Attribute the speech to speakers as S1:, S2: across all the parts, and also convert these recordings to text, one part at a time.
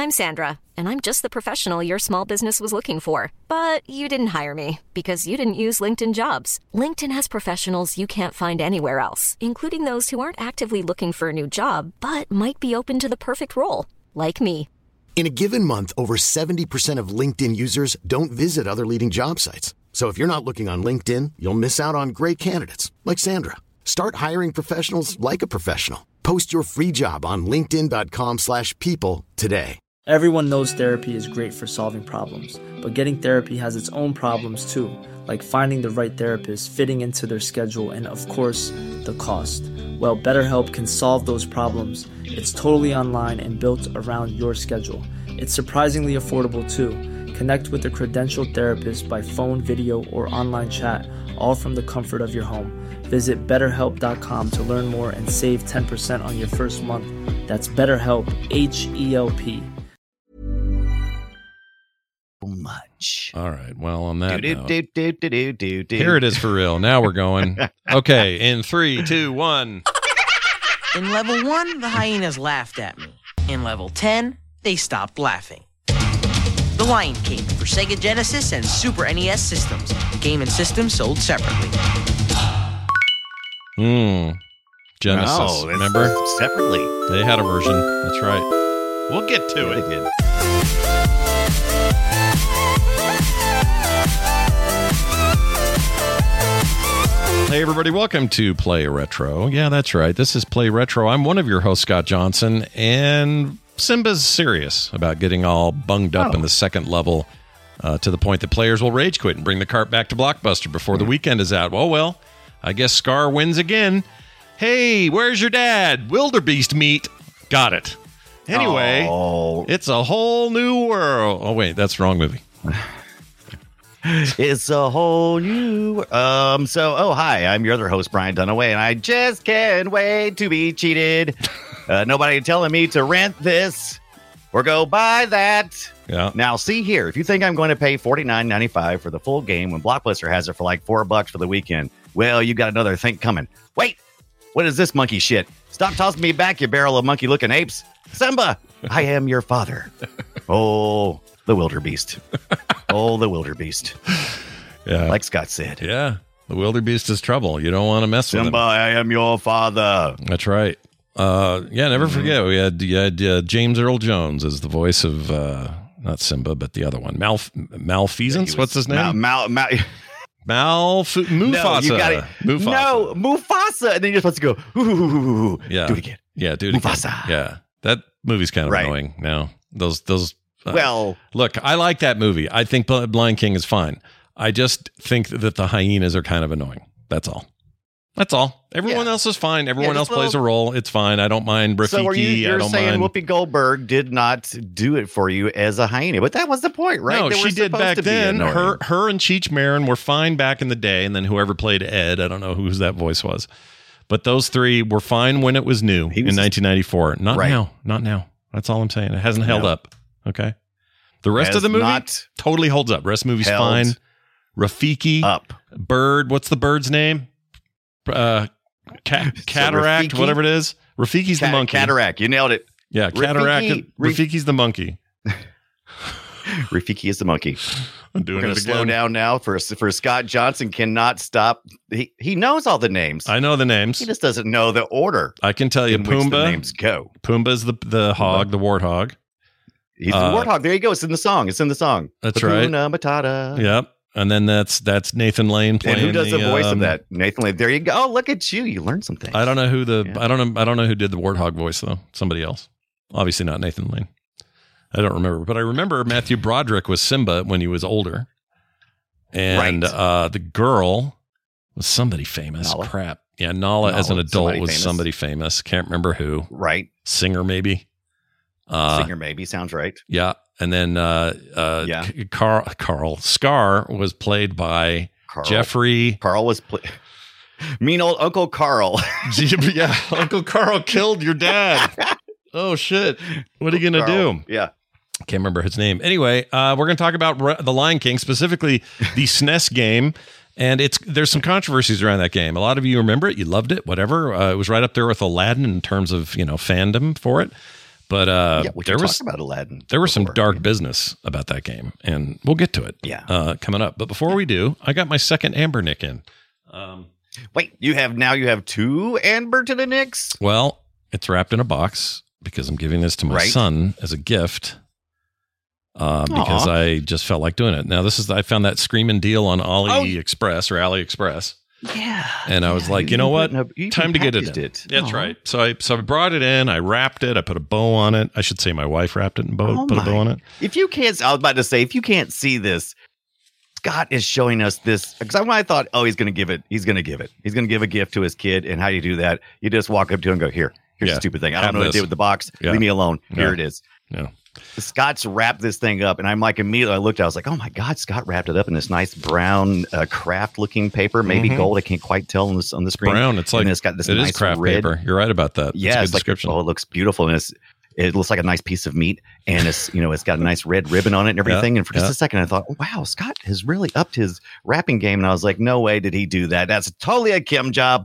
S1: I'm Sandra, and I'm just the professional your small business was looking for. But you didn't hire me because you didn't use LinkedIn Jobs. LinkedIn has professionals you can't find anywhere else, including those who aren't actively looking for a new job, but might be open to the perfect role, like me.
S2: In a given month, over 70% of LinkedIn users don't visit other leading job sites. So if you're not looking on LinkedIn, you'll miss out on great candidates like Sandra. Start hiring professionals like a professional. Post your free job on linkedin.com/people today.
S3: Everyone knows therapy is great for solving problems, but getting therapy has its own problems too, like finding the right therapist, fitting into their schedule, and of course, the cost. Well, BetterHelp can solve those problems. It's totally online and built around your schedule. It's surprisingly affordable too. Connect with a credentialed therapist by phone, video, or online chat, all from the comfort of your home. Visit BetterHelp.com to learn more and save 10% on your first month. That's BetterHelp, H-E-L-P.
S4: Much.
S5: All right. Well, on that note,
S4: Do.
S5: here it is for real. Now we're going. Okay. In 3, 2, 1.
S6: In level 1, the hyenas laughed at me. In level 10, they stopped laughing. The Lion King for Sega Genesis and Super NES systems. The game and system sold separately.
S5: Genesis.
S4: Oh,
S5: remember?
S4: Separately.
S5: They had a version. That's right. We'll get to it.
S4: They did.
S5: Hey, everybody. Welcome to Play Retro. Yeah, that's right. This is Play Retro. I'm one of your hosts, Scott Johnson, and Simba's serious about getting all bunged up in the second level to the point that players will rage quit and bring the cart back to Blockbuster before the weekend is out. Well, I guess Scar wins again. Hey, where's your dad? Wildebeest meat. Got it. Anyway, It's a whole new world. Oh, wait, that's the wrong movie.
S4: It's a whole new... hi, I'm your other host, Brian Dunaway, and I just can't wait to be cheated. Nobody telling me to rent this or go buy that.
S5: Yeah.
S4: Now, see here, if you think I'm going to pay $49.95 for the full game when Blockbuster has it for like $4 for the weekend, well, you got another thing coming. Wait, what is this monkey shit? Stop tossing me back, you barrel of monkey-looking apes. Simba, I am your father. Oh, the wildebeest. Oh, the wildebeest.
S5: Yeah.
S4: Like Scott said.
S5: Yeah. The wildebeest is trouble. You don't want to mess with him.
S4: Simba, I am your father.
S5: That's right. Never forget. You had James Earl Jones as the voice of not Simba, but the other one, Malfeasance. What's his name? Mufasa.
S4: No, you got it.
S5: Mufasa.
S4: No, Mufasa, and then you're supposed to go. Ooh,
S5: yeah,
S4: do it again.
S5: Yeah, do it
S4: Mufasa.
S5: again. Yeah, that movie's kind of annoying. Now those.
S4: Well,
S5: look, I like that movie. I think Lion King is fine. I just think that the hyenas are kind of annoying. That's all. Everyone else is fine. Everyone else plays a role. It's fine. I don't mind Rafiki.
S4: So you're saying Whoopi Goldberg did not do it for you as a hyena, but that was the point, right?
S5: No, she did back then. Her and Cheech Marin were fine back in the day, and then whoever played Ed, I don't know whose that voice was, but those three were fine when it was new in 1994. Not now. That's all I'm saying. It hasn't held up. Okay. The rest of the movie totally holds up. The rest of the movie's fine. Rafiki.
S4: Up.
S5: Bird. What's the bird's name? Cataract,
S4: Rafiki?
S5: whatever it is. Rafiki's the monkey.
S4: Cataract. You nailed it.
S5: Yeah, Cataract. Rafiki's the monkey.
S4: Rafiki is the monkey.
S5: I'm doing
S4: We're going
S5: it
S4: to
S5: again.
S4: slow down now for Scott Johnson cannot stop. He knows all the names.
S5: I know the names.
S4: He just doesn't know the order.
S5: I can tell you
S4: in which
S5: Pumbaa.
S4: the names go.
S5: Pumbaa's the hog, the warthog.
S4: He's the warthog. There you go. It's in the song.
S5: That's right.
S4: Hakuna Matata.
S5: Yep. And then that's Nathan Lane playing.
S4: And who does the voice of that? Nathan Lane. There you go. Oh, look at you. You learned something.
S5: I don't know who I don't know who did the warthog voice though. Somebody else. Obviously not Nathan Lane. I don't remember, but I remember Matthew Broderick was Simba when he was older, and the girl was somebody famous.
S4: Nala?
S5: Crap. Yeah, Nala as an adult was somebody famous. Can't remember who.
S4: Right.
S5: Singer maybe.
S4: Singer maybe sounds right.
S5: Yeah, and then Carl Scar was played by Jeffrey.
S4: Carl was mean old Uncle Carl.
S5: Yeah, Uncle Carl killed your dad. Oh shit! What are you gonna do?
S4: Yeah.
S5: Can't remember his name. Anyway, we're going to talk about The Lion King, specifically the SNES game. And there's some controversies around that game. A lot of you remember it. You loved it, whatever. It was right up there with Aladdin in terms of, fandom for it. But
S4: we
S5: there
S4: can
S5: was
S4: talk about Aladdin.
S5: There was some
S4: before.
S5: dark business about that game, and we'll get to it. Coming up. But before we do, I got my second Amber Nick in.
S4: Wait, you have 2 Amber to the Knicks?
S5: Well, it's wrapped in a box because I'm giving this to my son as a gift. Because I just felt like doing it. Now, I found that screaming deal on AliExpress or AliExpress.
S4: Yeah.
S5: And I was like, you know what? Time to get it in. That's right. So I brought it in. I wrapped it. I put a bow on it. I should say my wife wrapped it and put a bow on it.
S4: If you can't, I was about to say, if you can't see this, Scott is showing us this. Because I thought, he's going to give it. He's going to give it. He's going to give a gift to his kid. And how do you do that? You just walk up to him and go, here's a stupid thing. I don't know what to do with the box. Leave me alone. Here it is.
S5: Yeah.
S4: Scott's wrapped this thing up, and I'm like, immediately I looked, I was like, oh my God, Scott wrapped it up in this nice brown craft looking paper, maybe gold. I can't quite tell on the screen.
S5: Brown. It's like,
S4: it's got this
S5: it
S4: nice
S5: is craft
S4: red
S5: paper. You're right about that.
S4: Yeah,
S5: it's a good description.
S4: it looks beautiful. And it looks like a nice piece of meat, and it's got a nice red ribbon on it and everything. And for just a second, I thought, wow, Scott has really upped his wrapping game. And I was like, no way did he do that. That's totally a Kim job.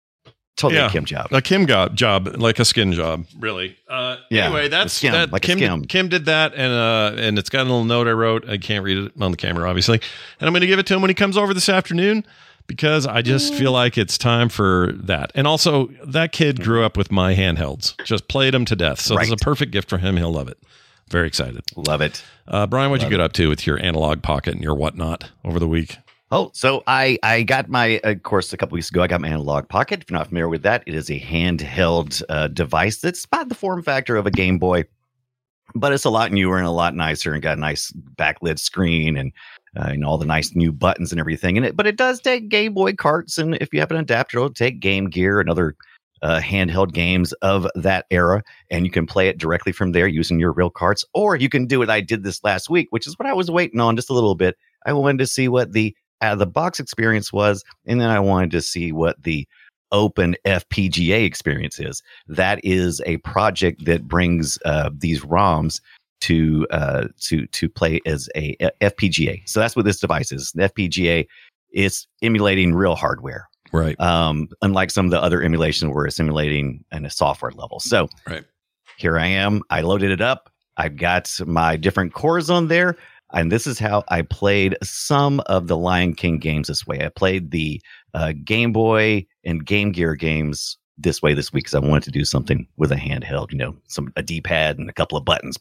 S4: A Kim job.
S5: A Kim job, like a skin job, really. Anyway, that's that.
S4: Like
S5: Kim did that, and it's got a little note I wrote. I can't read it on the camera, obviously, and I'm going to give it to him when he comes over this afternoon because I just feel like it's time for that. And also, that kid grew up with my handhelds, just played them to death. So this is a perfect gift for him. He'll love it. Very excited.
S4: Love it.
S5: Brian, what'd you get up to with your analog pocket and your whatnot over the week?
S4: Oh, so I got my, of course, a couple weeks ago, I got my Analog Pocket. If you're not familiar with that, it is a handheld device that's about the form factor of a Game Boy, but it's a lot newer and a lot nicer and got a nice backlit screen and all the nice new buttons and everything in it. But it does take Game Boy carts, and if you have an adapter, it'll take Game Gear and other handheld games of that era, and you can play it directly from there using your real carts, or you can do what I did this last week, which is what I was waiting on just a little bit. I wanted to see what the box experience was, and then I wanted to see what the Open FPGA experience is. That is a project that brings these ROMs to play as a FPGA. So that's what this device is. The FPGA is emulating real hardware,
S5: right?
S4: Unlike some of the other emulations where it's emulating in a software level. So here I am. I loaded it up. I've got my different cores on there. And this is how I played some of the Lion King games this way. I played the Game Boy and Game Gear games this way this week because I wanted to do something with a handheld, a D-pad and a couple of buttons.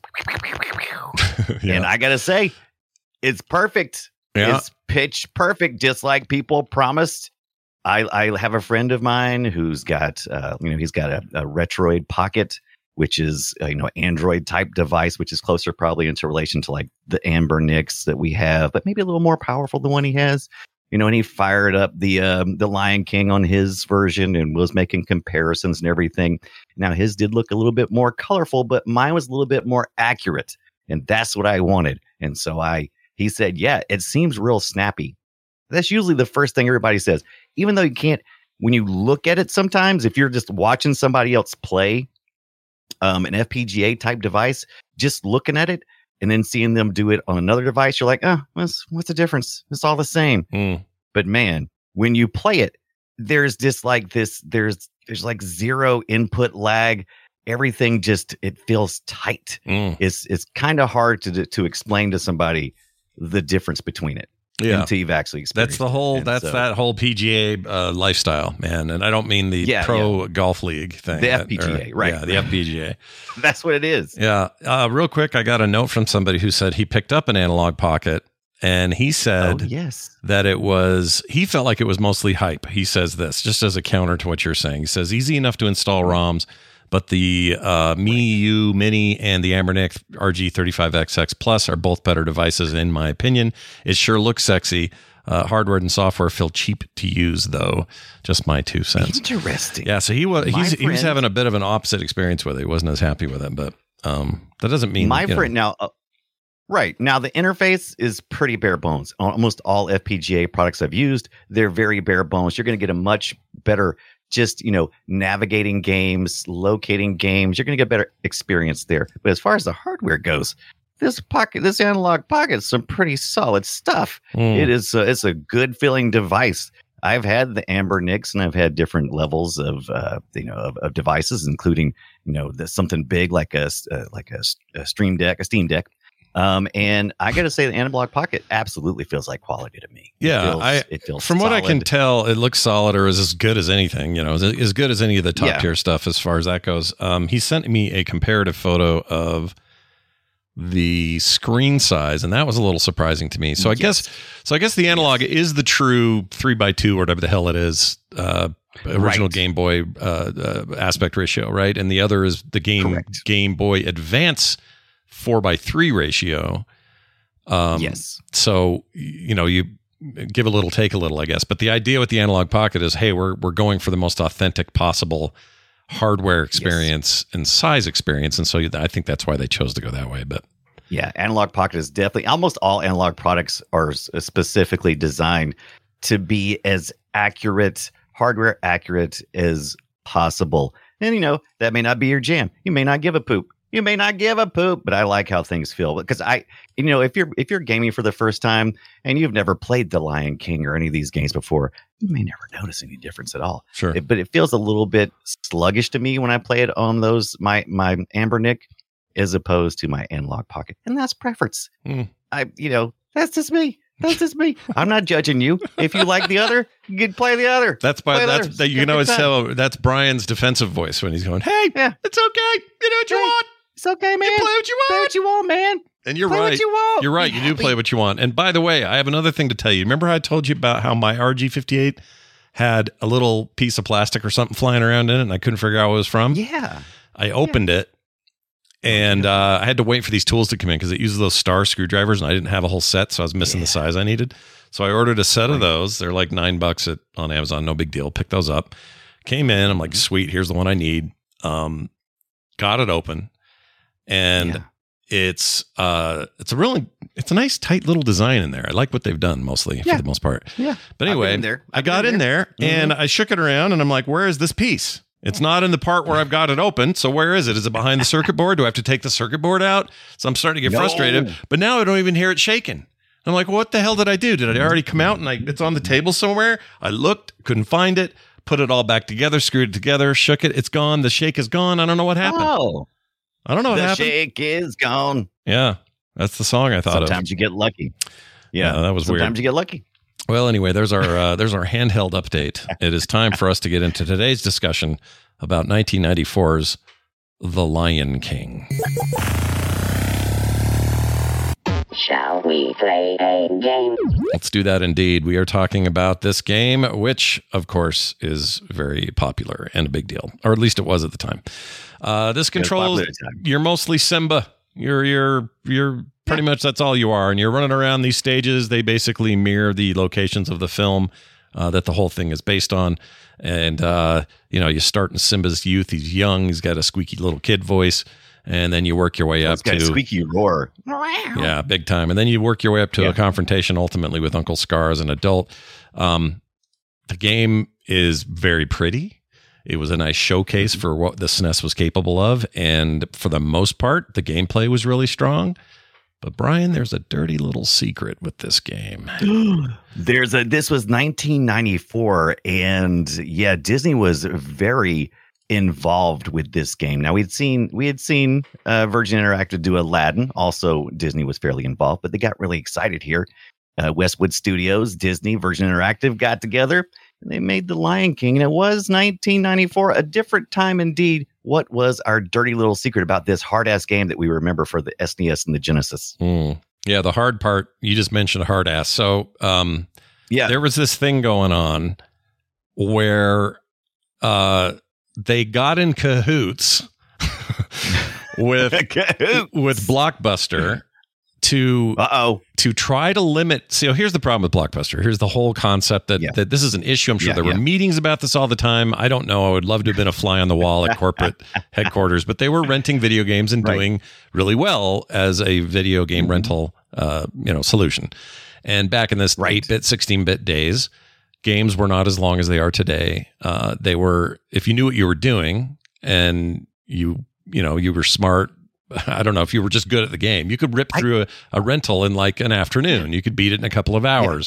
S4: And I got to say, it's perfect. Yeah. It's pitch perfect, just like people promised. I have a friend of mine who's got, he's got a Retroid Pocket, which is Android type device, which is closer probably into relation to like the Amber Nicks that we have, but maybe a little more powerful than one he has. And he fired up the Lion King on his version and was making comparisons and everything. Now his did look a little bit more colorful, but mine was a little bit more accurate, and that's what I wanted. And so he said, yeah, it seems real snappy. That's usually the first thing everybody says, even though you can't. When you look at it, sometimes if you're just watching somebody else play an FPGA type device, just looking at it and then seeing them do it on another device, you're like, what's the difference? It's all the same. But man, when you play it, there's just like this, there's like zero input lag. Everything it feels tight. It's kind of hard to explain to somebody the difference between it.
S5: Yeah,
S4: until you've actually experienced.
S5: That whole PGA lifestyle, man. And I don't mean the pro golf league thing.
S4: The FPGA, right?
S5: Yeah, the FPGA.
S4: That's what it is.
S5: Yeah. Real quick, I got a note from somebody who said he picked up an Analog Pocket, and he said that he felt like it was mostly hype. He says this just as a counter to what you're saying. He says easy enough to install ROMs. But the MiU Mini and the Ambernic RG35XX Plus are both better devices, in my opinion. It sure looks sexy. Hardware and software feel cheap to use, though. Just my 2 cents.
S4: Interesting.
S5: Yeah, so he was having a bit of an opposite experience with it. He wasn't as happy with it, but that doesn't mean
S4: my friend now. Right now, the interface is pretty bare bones. Almost all FPGA products I've used, they're very bare bones. You're going to get a much better. Just, navigating games, locating games, you're going to get better experience there. But as far as the hardware goes, this Analog Pocket is some pretty solid stuff. It's a good feeling device. I've had the Amber Nicks, and I've had different levels of of devices, including something big like a Steam Deck. And I got to say, the Analog Pocket absolutely feels like quality to me.
S5: Yeah,
S4: it feels
S5: from
S4: solid.
S5: what I can tell, it looks solid, or is as good as anything. As good as any of the top tier stuff as far as that goes. He sent me a comparative photo of the screen size, and that was a little surprising to me. So I guess the Analog is the true 3x2 or whatever the hell it is. Original Game Boy aspect ratio, right? And the other is the Game Boy Advance 4x3 ratio.
S4: Yes.
S5: So you give a little, take a little, I guess. But the idea with the Analog Pocket is, hey, we're going for the most authentic possible hardware experience and size experience, and so I think that's why they chose to go that way. But
S4: yeah, Analog Pocket is definitely, almost all analog products are specifically designed to be as hardware accurate as possible. And that may not be your jam. You may not give a poop. But I like how things feel, because if you're gaming for the first time and you've never played The Lion King or any of these games before, you may never notice any difference at all.
S5: Sure.
S4: But it feels a little bit sluggish to me when I play it on my Amber Nick as opposed to my Analog Pocket. And that's preference. That's just me. I'm not judging you. If you like the other, you can play the other.
S5: You can always tell that's Brian's defensive voice when he's going, "Hey, it's okay. You know what you want.
S4: It's okay, man.
S5: You play what you want.
S4: Play what you want, man."
S5: And you're
S4: play
S5: right.
S4: What you want.
S5: You're right. You do play what you want. And by the way, I have another thing to tell you. Remember how I told you about how my RG58 had a little piece of plastic or something flying around in it, and I couldn't figure out what it was from?
S4: Yeah.
S5: I opened it. And I had to wait for these tools to come in because it uses those star screwdrivers, and I didn't have a whole set, so I was missing the size I needed. So I ordered a set of those. They're like $9 on Amazon, no big deal. Picked those up. Came in. I'm like, sweet, here's the one I need. Got it open, and it's a nice tight little design in there. I like what they've done mostly for the most part. Yeah. But anyway, I got in there and I shook it around, and I'm like, where is this piece? It's not in the part where I've got it open. So where is it? Is it behind the circuit board? Do I have to take the circuit board out? So I'm starting to get frustrated. But now I don't even hear it shaking. I'm like, what the hell did I do? Did I already come out and it's on the table somewhere? I looked, couldn't find it, put it all back together, screwed it together, shook it. It's gone. The shake is gone. I don't know what happened.
S4: Oh,
S5: I don't know what happened.
S4: The shake is gone.
S5: Yeah, that's the song I thought of.
S4: Sometimes you get lucky. Yeah,
S5: that was weird.
S4: Sometimes you get lucky.
S5: Well, anyway, there's our handheld update. It is time for us to get into today's discussion about 1994's The Lion King.
S7: Shall we play a game?
S5: Let's do that indeed. We are talking about this game, which, of course, is very popular and a big deal, or at least it was at the time. This controls, you're mostly Simba. You're pretty much, that's all you are. And you're running around these stages. They basically mirror the locations of the film that the whole thing is based on. And, you start in Simba's youth. He's young. He's got a squeaky little kid voice. And then you work your way up to
S4: a squeaky roar.
S5: Yeah, big time. And then you work your way up to a confrontation ultimately with Uncle Scar as an adult. The game is very pretty. It was a nice showcase for what the SNES was capable of. And for the most part, the gameplay was really strong. But Brian, there's a dirty little secret with this game.
S4: This was 1994. And Disney was very involved with this game. Now we had seen Virgin Interactive do Aladdin. Also, Disney was fairly involved, but they got really excited here. Westwood Studios, Disney, Virgin Interactive got together and they made The Lion King. And it was 1994, a different time indeed. What was our dirty little secret about this hard ass game that we remember for the SNES and the Genesis?
S5: Yeah, the hard part, you just mentioned hard ass. So there was this thing going on where they got in cahoots with Blockbuster to try to limit. So here's the problem with Blockbuster. Here's the whole concept that this is an issue. I'm sure there were meetings about this all the time. I don't know. I would love to have been a fly on the wall at corporate headquarters, but they were renting video games and doing really well as a video game rental, solution. And back in this 8-bit, 16-bit days, games were not as long as they are today. They were, if you knew what you were doing and you were smart, I don't know, if you were just good at the game, you could rip through a rental in like an afternoon. You could beat it in a couple of hours.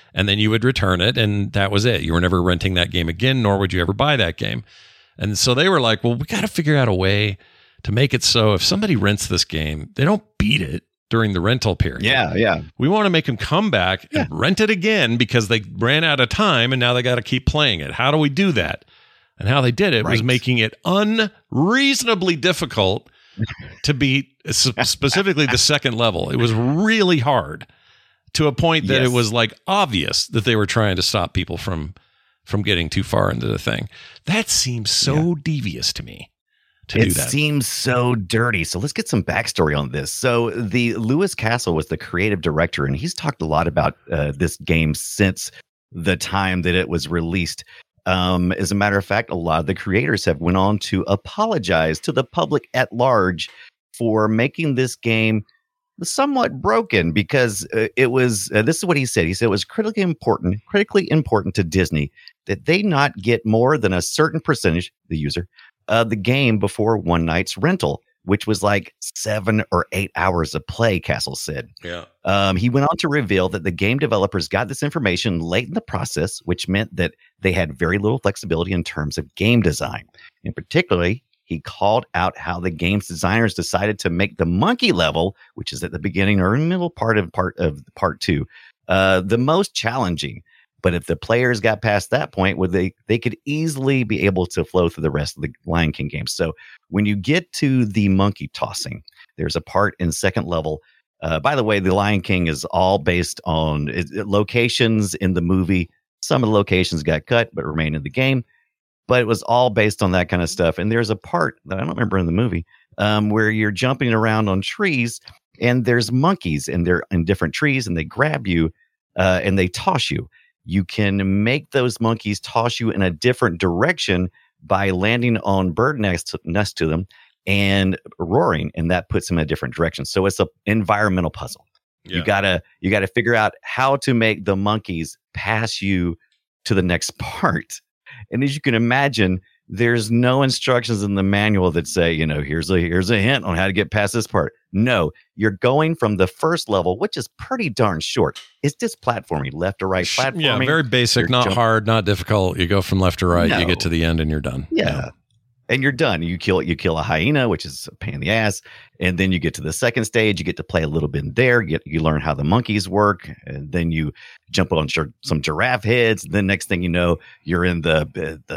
S5: and then you would return it, and that was it. You were never renting that game again, nor would you ever buy that game. And so they were like, well, we got to figure out a way to make it so if somebody rents this game, they don't beat it during the rental period.
S4: Yeah.
S5: We want to make them come back and rent it again because they ran out of time and now they got to keep playing it. How do we do that? And how they did it was making it unreasonably difficult to beat specifically the second level. It was really hard to a point that it was like obvious that they were trying to stop people from getting too far into the thing. That seems so devious to me. It
S4: seems so dirty. So let's get some backstory on this. So the Lewis Castle was the creative director, and he's talked a lot about this game since the time that it was released. As a matter of fact, a lot of the creators have went on to apologize to the public at large for making this game somewhat broken because it was, this is what he said. He said it was critically important to Disney that they not get more than a certain percentage, the user, the game before one night's rental, which was like 7 or 8 hours of play, Castle said.
S5: Yeah.
S4: He went on to reveal that the game developers got this information late in the process, which meant that they had very little flexibility in terms of game design. And particularly, he called out how the game's designers decided to make the monkey level, which is at the beginning or middle part of part 2, the most challenging. But if the players got past that point, they could easily be able to flow through the rest of the Lion King games. So when you get to the monkey tossing, there's a part in second level. By the way, the Lion King is all based on locations in the movie. Some of the locations got cut, but remain in the game. But it was all based on that kind of stuff. And there's a part that I don't remember in the movie where you're jumping around on trees, and there's monkeys, and they're in different trees, and they grab you and they toss you. You can make those monkeys toss you in a different direction by landing on bird nest to them and roaring, and that puts them in a different direction. So it's an environmental puzzle. Yeah. You gotta figure out how to make the monkeys pass you to the next part. And as you can imagine, there's no instructions in the manual that say, here's a hint on how to get past this part. No, you're going from the first level, which is pretty darn short. It's just platforming, left to right platforming.
S5: Yeah, very basic, not hard, not difficult. You go from left to right, you get to the end, and you're done.
S4: Yeah. And you're done. You kill a hyena, which is a pain in the ass. And then you get to the second stage. You get to play a little bit there. You learn how the monkeys work. And then you jump on some giraffe heads. Then next thing you know, you're in the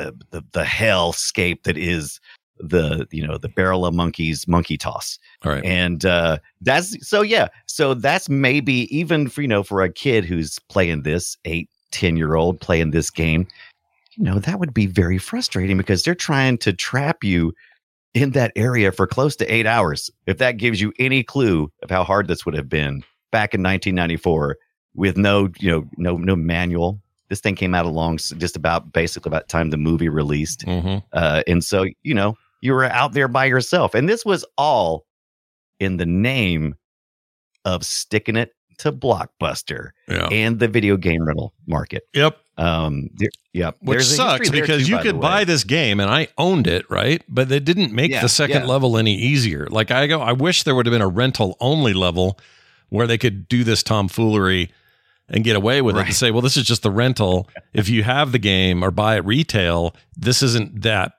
S4: hellscape that is the barrel of monkeys, monkey toss.
S5: All right.
S4: And so that's maybe even for a kid who's playing this 8-10-year-old playing this game. That would be very frustrating because they're trying to trap you in that area for close to 8 hours. If that gives you any clue of how hard this would have been back in 1994 with no manual. This thing came out basically about the time the movie released.
S5: Mm-hmm.
S4: And so, you were out there by yourself. And this was all in the name of sticking it to Blockbuster and the video game rental market.
S5: Yep.
S4: Which
S5: sucks because you could buy this game, and I owned it, right? But they didn't make the second level any easier. Like I wish there would have been a rental only level where they could do this tomfoolery and get away with it and say, well, this is just the rental. If you have the game or buy it retail, this isn't that.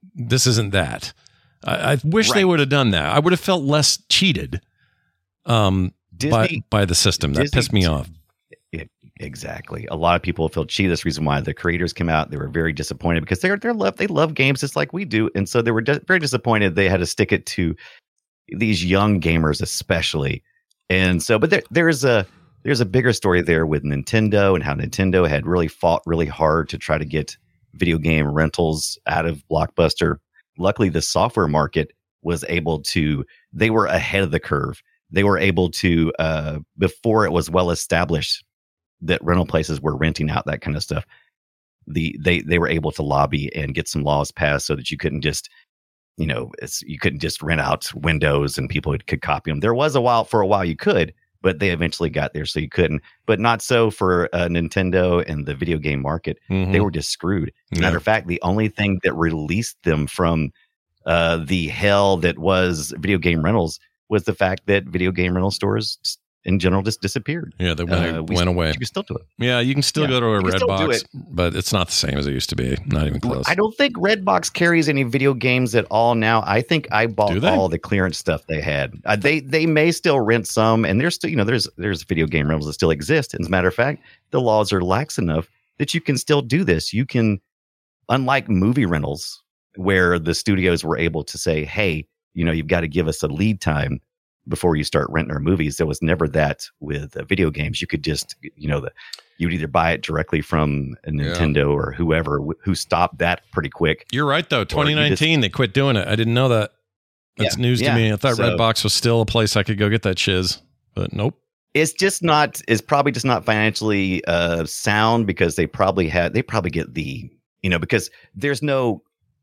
S5: I wish they would have done that. I would have felt less cheated by the system. That pissed me off.
S4: Exactly. A lot of people feel cheated. That's the reason why the creators came out. They were very disappointed because they love games just like we do. And so they were very disappointed they had to stick it to these young gamers especially. And so, but there's a bigger story there with Nintendo and how Nintendo had really fought really hard to try to get video game rentals out of Blockbuster. Luckily, the software market was able to, they were ahead of the curve. They were able to, before it was well established that rental places were renting out that kind of stuff, they were able to lobby and get some laws passed so that you couldn't just, you couldn't just rent out windows and people could copy them. There was for a while you could, but they eventually got there so you couldn't. But not so for Nintendo and the video game market. Mm-hmm. They were just screwed. Matter of fact, the only thing that released them from the hell that was video game rentals was the fact that video game rental stores in general just disappeared.
S5: Yeah, they went away.
S4: You can still do it.
S5: Yeah, you can still go to a Redbox,
S4: it.
S5: but it's not the same as it used to be. Not even close.
S4: I don't think Redbox carries any video games at all now. I think I bought all the clearance stuff they had. They may still rent some, and there's still there's video game rentals that still exist. As a matter of fact, the laws are lax enough that you can still do this. You can, unlike movie rentals, where the studios were able to say, "Hey, you've got to give us a lead time before you start renting our movies." There was never that with video games. You could just, you'd either buy it directly from a Nintendo or whoever who stopped that pretty quick.
S5: You're right, though. 2019, they quit doing it. I didn't know that. That's news to me. I thought Redbox was still a place I could go get that shiz, but nope.
S4: It's probably just not financially sound, because they probably get the, because there's no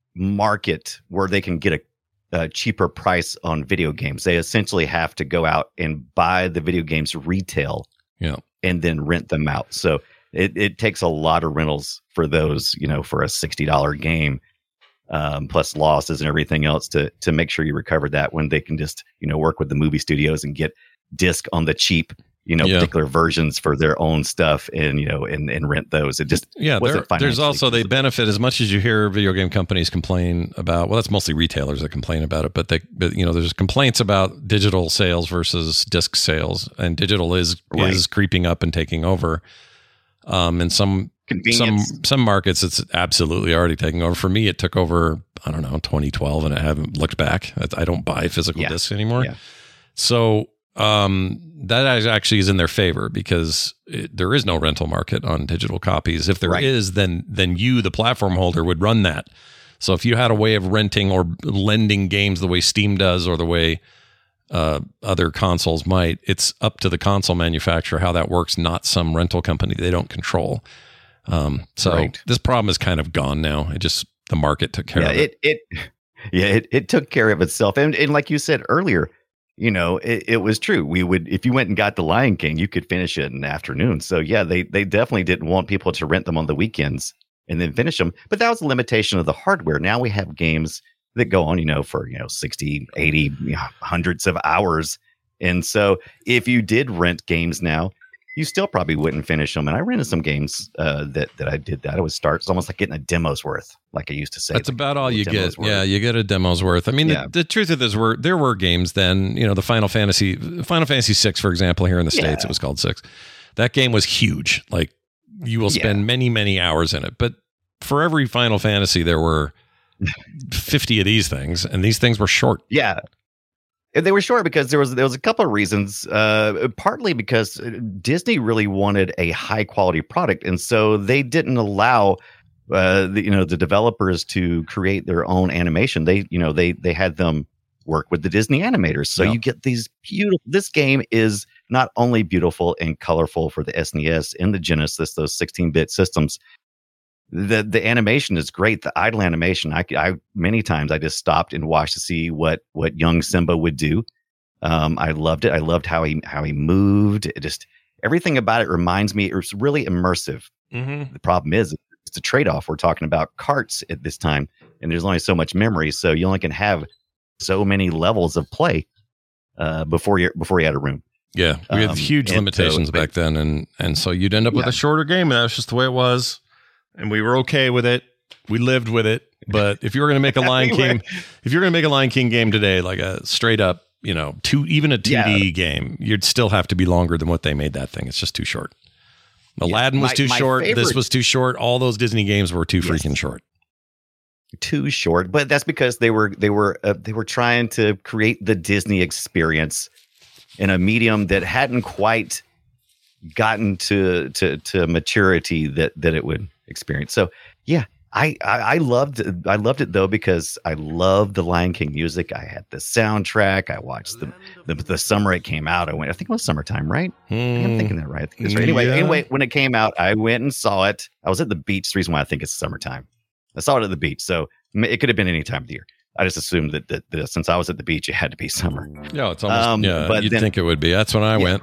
S4: market where they can get a cheaper price on video games. They essentially have to go out and buy the video games retail, and then rent them out. So it takes a lot of rentals for those, for a $60 game, plus losses and everything else to make sure you recover that, when they can just, work with the movie studios and get disc on the cheap, particular versions for their own stuff, and and rent those. It just
S5: there's also, they benefit as much as you hear video game companies complain about. Well, that's mostly retailers that complain about it, but there's complaints about digital sales versus disc sales, and digital is creeping up and taking over. In some markets, it's absolutely already taking over. For me, it took over, I don't know, 2012, and I haven't looked back. I don't buy physical discs anymore. Yeah. So that actually is in their favor, because there is no rental market on digital copies. If there is, then you, the platform holder, would run that. So if you had a way of renting or lending games the way Steam does, or the way other consoles might, it's up to the console manufacturer how that works, not some rental company they don't control. This problem is kind of gone now. The market took care of it.
S4: It took care of itself. And like you said earlier, it was true. We would, if you went and got The Lion King, you could finish it in the afternoon. So they definitely didn't want people to rent them on the weekends and then finish them. But that was a limitation of the hardware. Now we have games that go on, for 60, 80, hundreds of hours. And so if you did rent games now, you still probably wouldn't finish them. And I rented some games that I did that. It's almost like getting a demo's worth, like I used to say.
S5: That's about all you get. Worth. Yeah, you get a demo's worth. I mean, the truth of this, there were games then, the Final Fantasy VI, for example, here in the States, it was called 6. That game was huge. Like, you will spend many, many hours in it. But for every Final Fantasy, there were 50 of these things, and these things were short.
S4: Yeah. They were short because there was a couple of reasons. Partly because Disney really wanted a high quality product, and so they didn't allow the developers to create their own animation. They had them work with the Disney animators. So you get these beautiful. This game is not only beautiful and colorful for the SNES and the Genesis, those 16-bit systems. The animation is great. The idle animation, I many times I just stopped and watched to see what young Simba would do. I loved it. I loved how he moved. It just, everything about it reminds me. It was really immersive. Mm-hmm. The problem is it's a trade-off. We're talking about carts at this time, and there's only so much memory, so you only can have so many levels of play before you had a room.
S5: Yeah, we had huge limitations back then, and so you'd end up with a shorter game, and that's just the way it was. And we were okay with it. We lived with it. But if you were going to make a Lion King game today, like a straight up, even a 2D game, you'd still have to be longer than what they made that thing. It's just too short. Aladdin was too short. This was too short. All those Disney games were too freaking short.
S4: Too short, but that's because they were trying to create the Disney experience in a medium that hadn't quite gotten to maturity that it would experience. So I loved it though, because I loved the Lion King music. I had the soundtrack. I watched the summer it came out. I think it was summertime, right? I'm thinking that right. I think it's right. Anyway, when it came out, I went and saw it. I was at the beach. The reason why I think it's summertime, I saw it at the beach. So it could have been any time of the year. I just assumed that since I was at the beach, it had to be summer.
S5: Yeah, it's almost. But you'd think it would be. That's when I went.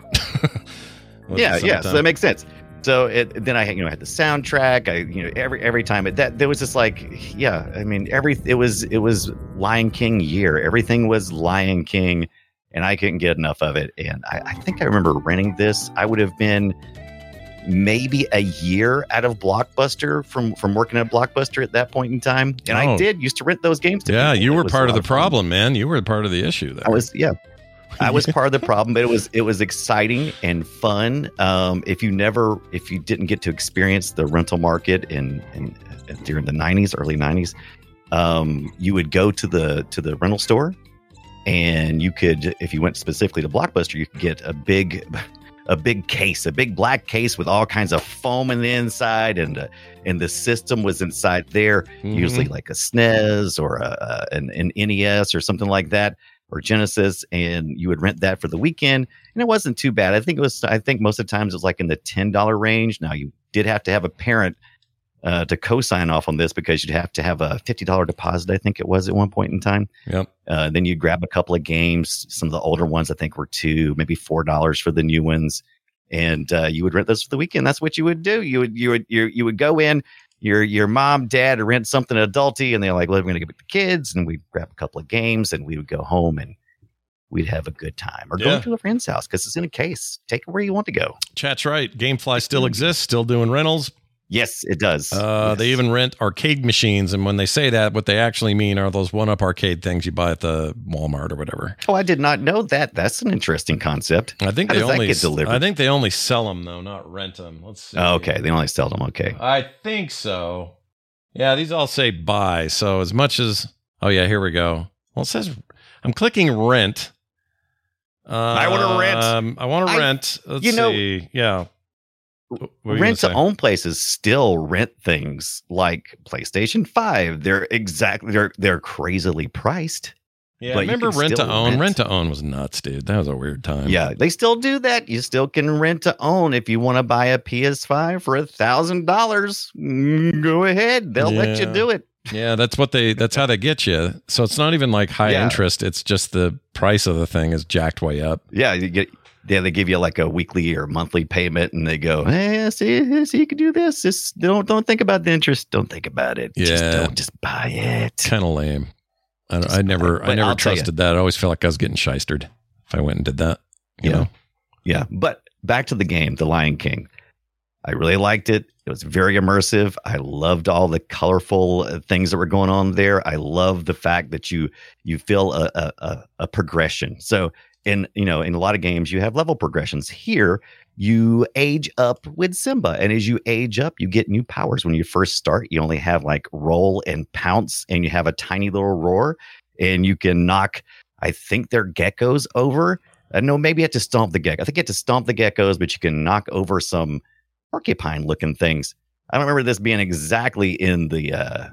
S4: Yeah. So that makes sense. So then I had the soundtrack. Every time there was just like, it was Lion King year. Everything was Lion King. and I couldn't get enough of it. And I think I remember renting this. I would have been maybe a year out of Blockbuster from working at Blockbuster at that point in time. And I used to rent those games to people.
S5: You were part of the problem, man. You were part of the issue there.
S4: I was part of the problem, but it was exciting and fun. If you didn't get to experience the rental market in during the 90s, early 90s, you would go to the rental store, and you could, if you went specifically to Blockbuster, you could get a big case, a big black case with all kinds of foam in the inside, and the system was inside there, usually like a SNES or an NES or something like that, or Genesis, and you would rent that for the weekend, and it wasn't too bad. I think most of the times it was like in the $10 range. Now, you did have to have a parent to co-sign off on this, because you'd have to have a $50 deposit, I think it was at one point in time.
S5: Yep.
S4: Then you'd grab a couple of games. Some of the older ones, I think, were $2, maybe $4 for the new ones, and you would rent those for the weekend. That's what you would do. You would go in. Your mom, dad, rent something adulty, and they're like, "Well, we're going to give it to the kids," and we'd grab a couple of games, and we would go home and we'd have a good time, or go to a friend's house because it's in a case. Take it where you want to go.
S5: Chat's right. GameFly still exists, still doing rentals.
S4: Yes, it does.
S5: Yes. They even rent arcade machines, and when they say that, what they actually mean are those one-up arcade things you buy at the Walmart or whatever.
S4: Oh, I did not know that. That's an interesting concept.
S5: I think they only sell them though, not rent them. Let's see.
S4: Oh, okay, they only sell them. Okay,
S5: I think so. Yeah, these all say buy. So as much as here we go. Well, it says I'm clicking rent.
S4: I want to rent.
S5: I want to rent. Let's see. Yeah.
S4: Rent to own places still rent things like PlayStation 5. They're crazily priced.
S5: Yeah, I remember rent to own. Rent to own was nuts, dude. That was a weird time.
S4: Yeah, they still do that. You still can rent to own if you want to buy a PS5 for $1,000. Go ahead, they'll let you do it.
S5: Yeah, that's how they get you. So it's not even like high interest. It's just the price of the thing is jacked way up.
S4: Yeah, they give you like a weekly or monthly payment, and they go, "Hey, see, you can do this. Just don't think about the interest. Don't think about it.
S5: Yeah,
S4: just buy it."
S5: Kind of lame. I never trusted that. I always felt like I was getting shystered if I went and did that. You know?
S4: Yeah. But back to the game, The Lion King. I really liked it. It was very immersive. I loved all the colorful things that were going on there. I love the fact that you feel a progression. So in a lot of games, you have level progressions. Here, you age up with Simba, and as you age up, you get new powers. When you first start, you only have like roll and pounce, and you have a tiny little roar, and you can knock, I think they're geckos over. No, maybe you have to stomp the gecko. I think you have to stomp the geckos, but you can knock over some porcupine-looking things. I don't remember this being exactly in the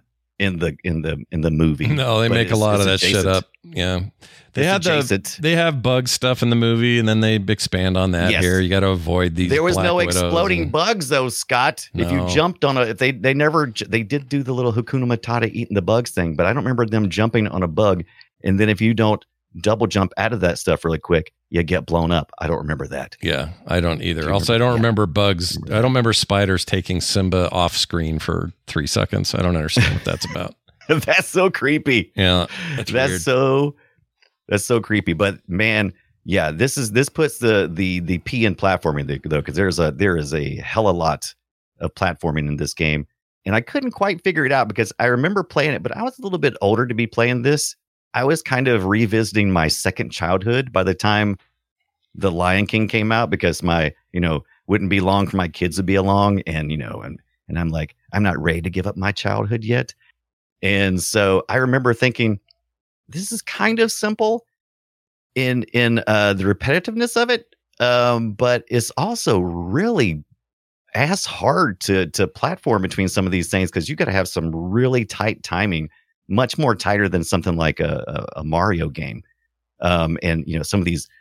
S4: movie.
S5: No, they make a lot of that shit up. Yeah. They have bug stuff in the movie, and then they expand on that. Here. You got to avoid these.
S4: There was no exploding bugs though, Scott. No. If you jumped on they did do the little Hakuna Matata eating the bugs thing, but I don't remember them jumping on a bug. And then if you don't double jump out of that stuff really quick, you get blown up. I don't remember that.
S5: Yeah, I don't either. Also, I don't remember bugs. I don't remember spiders taking Simba off screen for 3 seconds. I don't understand what that's about.
S4: That's so creepy.
S5: Yeah, that's weird.
S4: That's so creepy. But man, yeah, this puts the P in platforming though, because there is a hell of a lot of platforming in this game, and I couldn't quite figure it out because I remember playing it, but I was a little bit older to be playing this. I was kind of revisiting my second childhood by the time The Lion King came out, because wouldn't be long for my kids to be along, and I'm like, I'm not ready to give up my childhood yet. And so I remember thinking, this is kind of simple in the repetitiveness of it, but it's also really ass hard to platform between some of these things, because you got to have some really tight timing, much more tighter than something like a Mario game. And some of these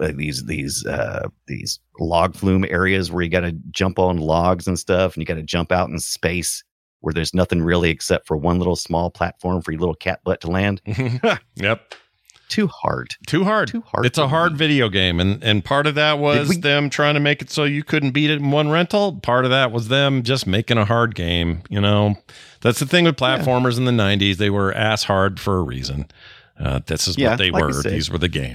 S4: log flume areas where you got to jump on logs and stuff, and you got to jump out in space where there's nothing really except for one little small platform for your little cat butt to land.
S5: Yep.
S4: Too hard.
S5: It's a hard video game. And part of that was them trying to make it so you couldn't beat it in one rental. Part of that was them just making a hard game. That's the thing with platformers in the 90s. They were ass hard for a reason. This is what they were. These were the games.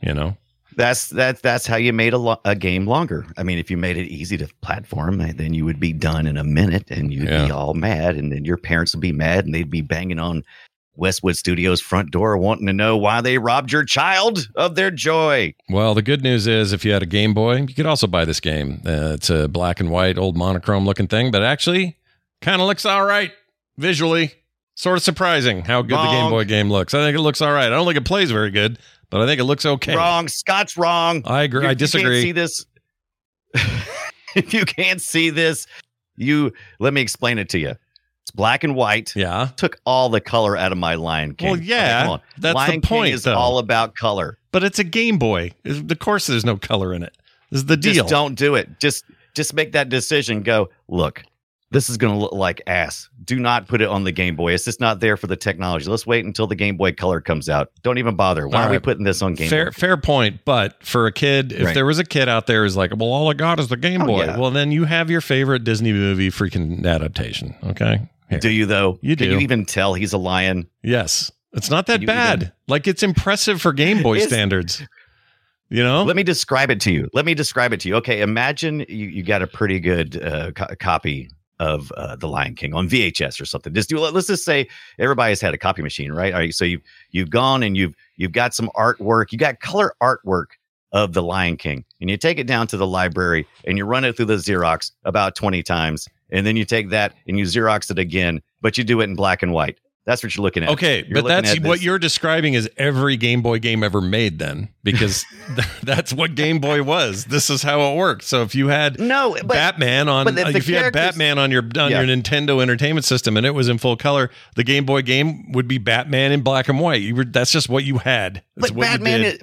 S5: you know?
S4: That's how you made a game longer. I mean, if you made it easy to platform, then you would be done in a minute, and you'd be all mad, and then your parents would be mad, and they'd be banging on Westwood Studios' front door, wanting to know why they robbed your child of their joy.
S5: Well, the good news is, if you had a Game Boy, you could also buy this game. It's a black and white, old monochrome looking thing, but actually, kind of looks all right visually. Sort of surprising how good the Game Boy game looks. I think it looks all right. I don't think it plays very good, but I think it looks okay.
S4: Wrong. Scott's wrong.
S5: I agree. I disagree.
S4: You can't see this. If you can't see this, let me explain it to you. It's black and white.
S5: Yeah.
S4: Took all the color out of my Lion King.
S5: Well, yeah.
S4: Okay,
S5: that's
S4: Lion
S5: the point,
S4: King is
S5: though.
S4: all about color.
S5: But it's a Game Boy. Of course there's no color in it. This is the deal.
S4: Just don't do it. Just make that decision. Go, look, this is going to look like ass. Do not put it on the Game Boy. It's just not there for the technology. Let's wait until the Game Boy Color comes out. Don't even bother. Why are we putting this on Game Boy?
S5: Fair point. But for a kid, if there was a kid out there who's like, well, all I got is the Game Boy.
S4: Yeah.
S5: Well, then you have your favorite Disney movie freaking adaptation. Okay. Here.
S4: Do you, though?
S5: You do.
S4: Can you even tell he's a lion?
S5: Yes. It's not that bad. Like, it's impressive for Game Boy standards. You know?
S4: Let me describe it to you. Okay, imagine you got a pretty good copy of The Lion King on VHS or something. Let's just say everybody's had a copy machine, right? All right, so you've gone and you've got some artwork. You got color artwork of The Lion King, and you take it down to the library and you run it through the Xerox about 20 times, and then you take that and you Xerox it again, but you do it in black and white. That's what you're looking at.
S5: Okay, but that's what you're describing is every Game Boy game ever made then, because that's what Game Boy was. This is how it worked. So if you had Batman on Batman on your Nintendo Entertainment System and it was in full color, the Game Boy game would be Batman in black and white. That's just what you had. That's
S4: but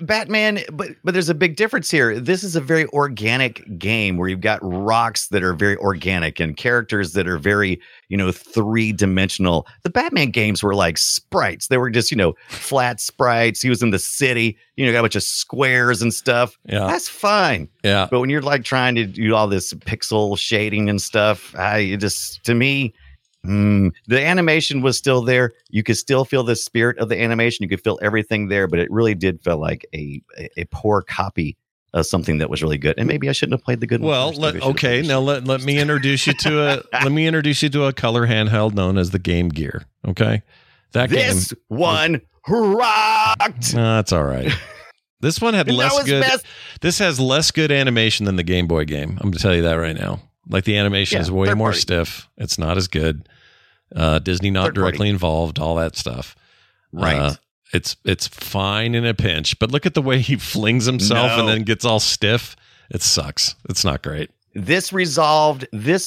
S4: but there's a big difference here. This is a very organic game where you've got rocks that are very organic and characters that are very, three-dimensional. The Batman games were like sprites. They were just, flat sprites. He was in the city, got a bunch of squares and stuff.
S5: Yeah.
S4: That's fine.
S5: Yeah.
S4: But when you're like trying to do all this pixel shading and stuff, to me, the animation was still there. You could still feel the spirit of the animation. You could feel everything there, but it really did feel like a poor copy of something that was really good. And maybe I shouldn't have played the good one.
S5: Well, let me introduce you to a color handheld known as the Game Gear. Okay.
S4: This one rocked.
S5: That's all right. This one had This has less good animation than the Game Boy game. I'm going to tell you that right now. Like, the animation is way more stiff. It's not as good. Disney not directly involved, all that stuff.
S4: Right.
S5: It's fine in a pinch, but look at the way he flings himself and then gets all stiff. It sucks. It's not great.
S4: This resolved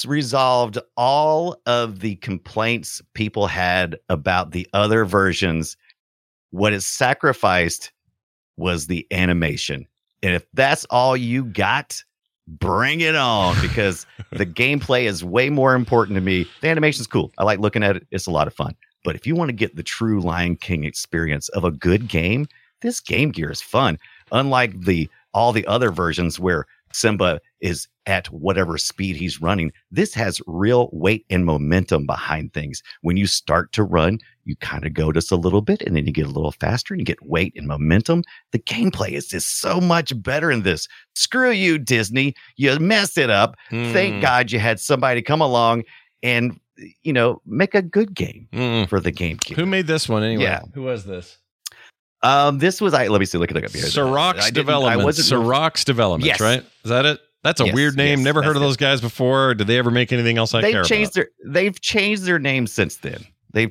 S4: all of the complaints people had about the other versions. What it sacrificed was the animation. And if that's all you got, bring it on, because the gameplay is way more important to me. The animation's cool. I like looking at it. It's a lot of fun. But if you want to get the true Lion King experience of a good game, this Game Gear is fun. Unlike all the other versions where Simba is at whatever speed he's running, this has real weight and momentum behind things. When you start to run, you kind of go just a little bit, and then you get a little faster and you get weight and momentum. The gameplay is just so much better in this. Screw you, Disney. You messed it up. Thank God you had somebody come along and make a good game for the GameCube.
S5: Who made this one anyway?
S4: Yeah.
S5: Who was this?
S4: This was let me see. Look it up here.
S5: Siroc's Development. Siroc's Development,
S4: yes.
S5: Right? Is that it? That's a weird name.
S4: Yes,
S5: Never heard of those guys before. Did they ever make anything else I care about?
S4: They've changed their name since then.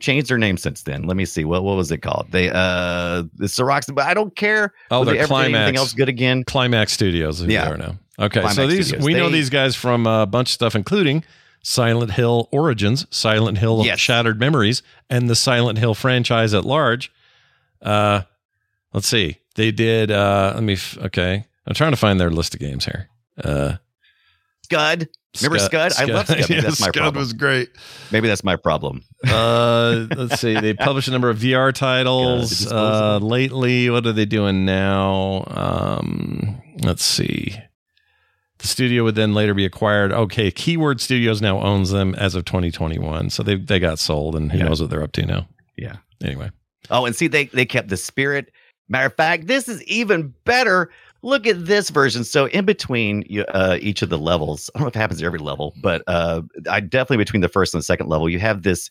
S4: Let me see. What was it called? The Siroc's, but I don't care.
S5: Oh, they're Climax.
S4: Anything else good again?
S5: Climax Studios. Who they are now. Okay,
S4: Climax
S5: so
S4: Studios.
S5: We know these guys from a bunch of stuff, including Silent Hill Origins, Silent Hill Shattered Memories, and the Silent Hill franchise at large. Let's see. They did. Okay. I'm trying to find their list of games here.
S4: Scud. Remember Scud? I love Scud. Maybe that's my problem.
S5: Scud was great.
S4: Maybe that's my problem.
S5: Let's see. They published a number of VR titles lately. What are they doing now? Let's see. The studio would then later be acquired. Okay, Keyword Studios now owns them as of 2021. So they got sold, and who knows what they're up to now.
S4: Yeah.
S5: Anyway.
S4: Oh, and see, they kept the spirit. Matter of fact, this is even better. Look at this version. So in between each of the levels, I don't know if it happens at every level, but I definitely between the first and the second level, you have this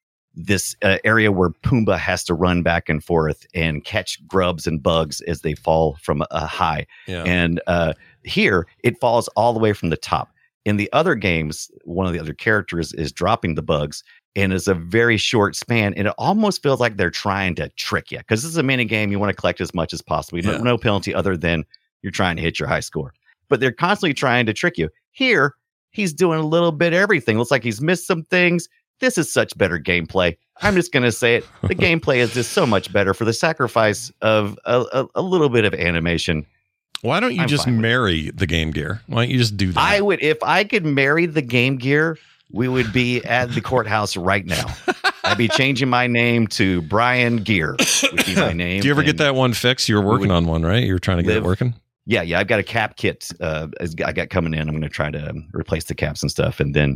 S4: area where Pumbaa has to run back and forth and catch grubs and bugs as they fall from a high. Yeah. And here it falls all the way from the top. In the other games, one of the other characters is dropping the bugs, and it's a very short span. And it almost feels like they're trying to trick you because this is a mini game. You want to collect as much as possible. Yeah. No penalty other than you're trying to hit your high score. But they're constantly trying to trick you. Here, he's doing a little bit of everything. Looks like he's missed some things. This is such better gameplay. I'm just going to say it. The gameplay is just so much better for the sacrifice of a little bit of animation.
S5: Why don't you just marry the Game Gear? Why don't you just do that?
S4: I would, if I could marry the Game Gear, we would be at the courthouse right now. I'd be changing my name to Brian Gear. Would be my name.
S5: Do you ever get that one fixed? You were working on one, right? You were trying to get it working?
S4: Yeah. I've got a cap kit. I got coming in. I'm going to try to replace the caps and stuff. And then,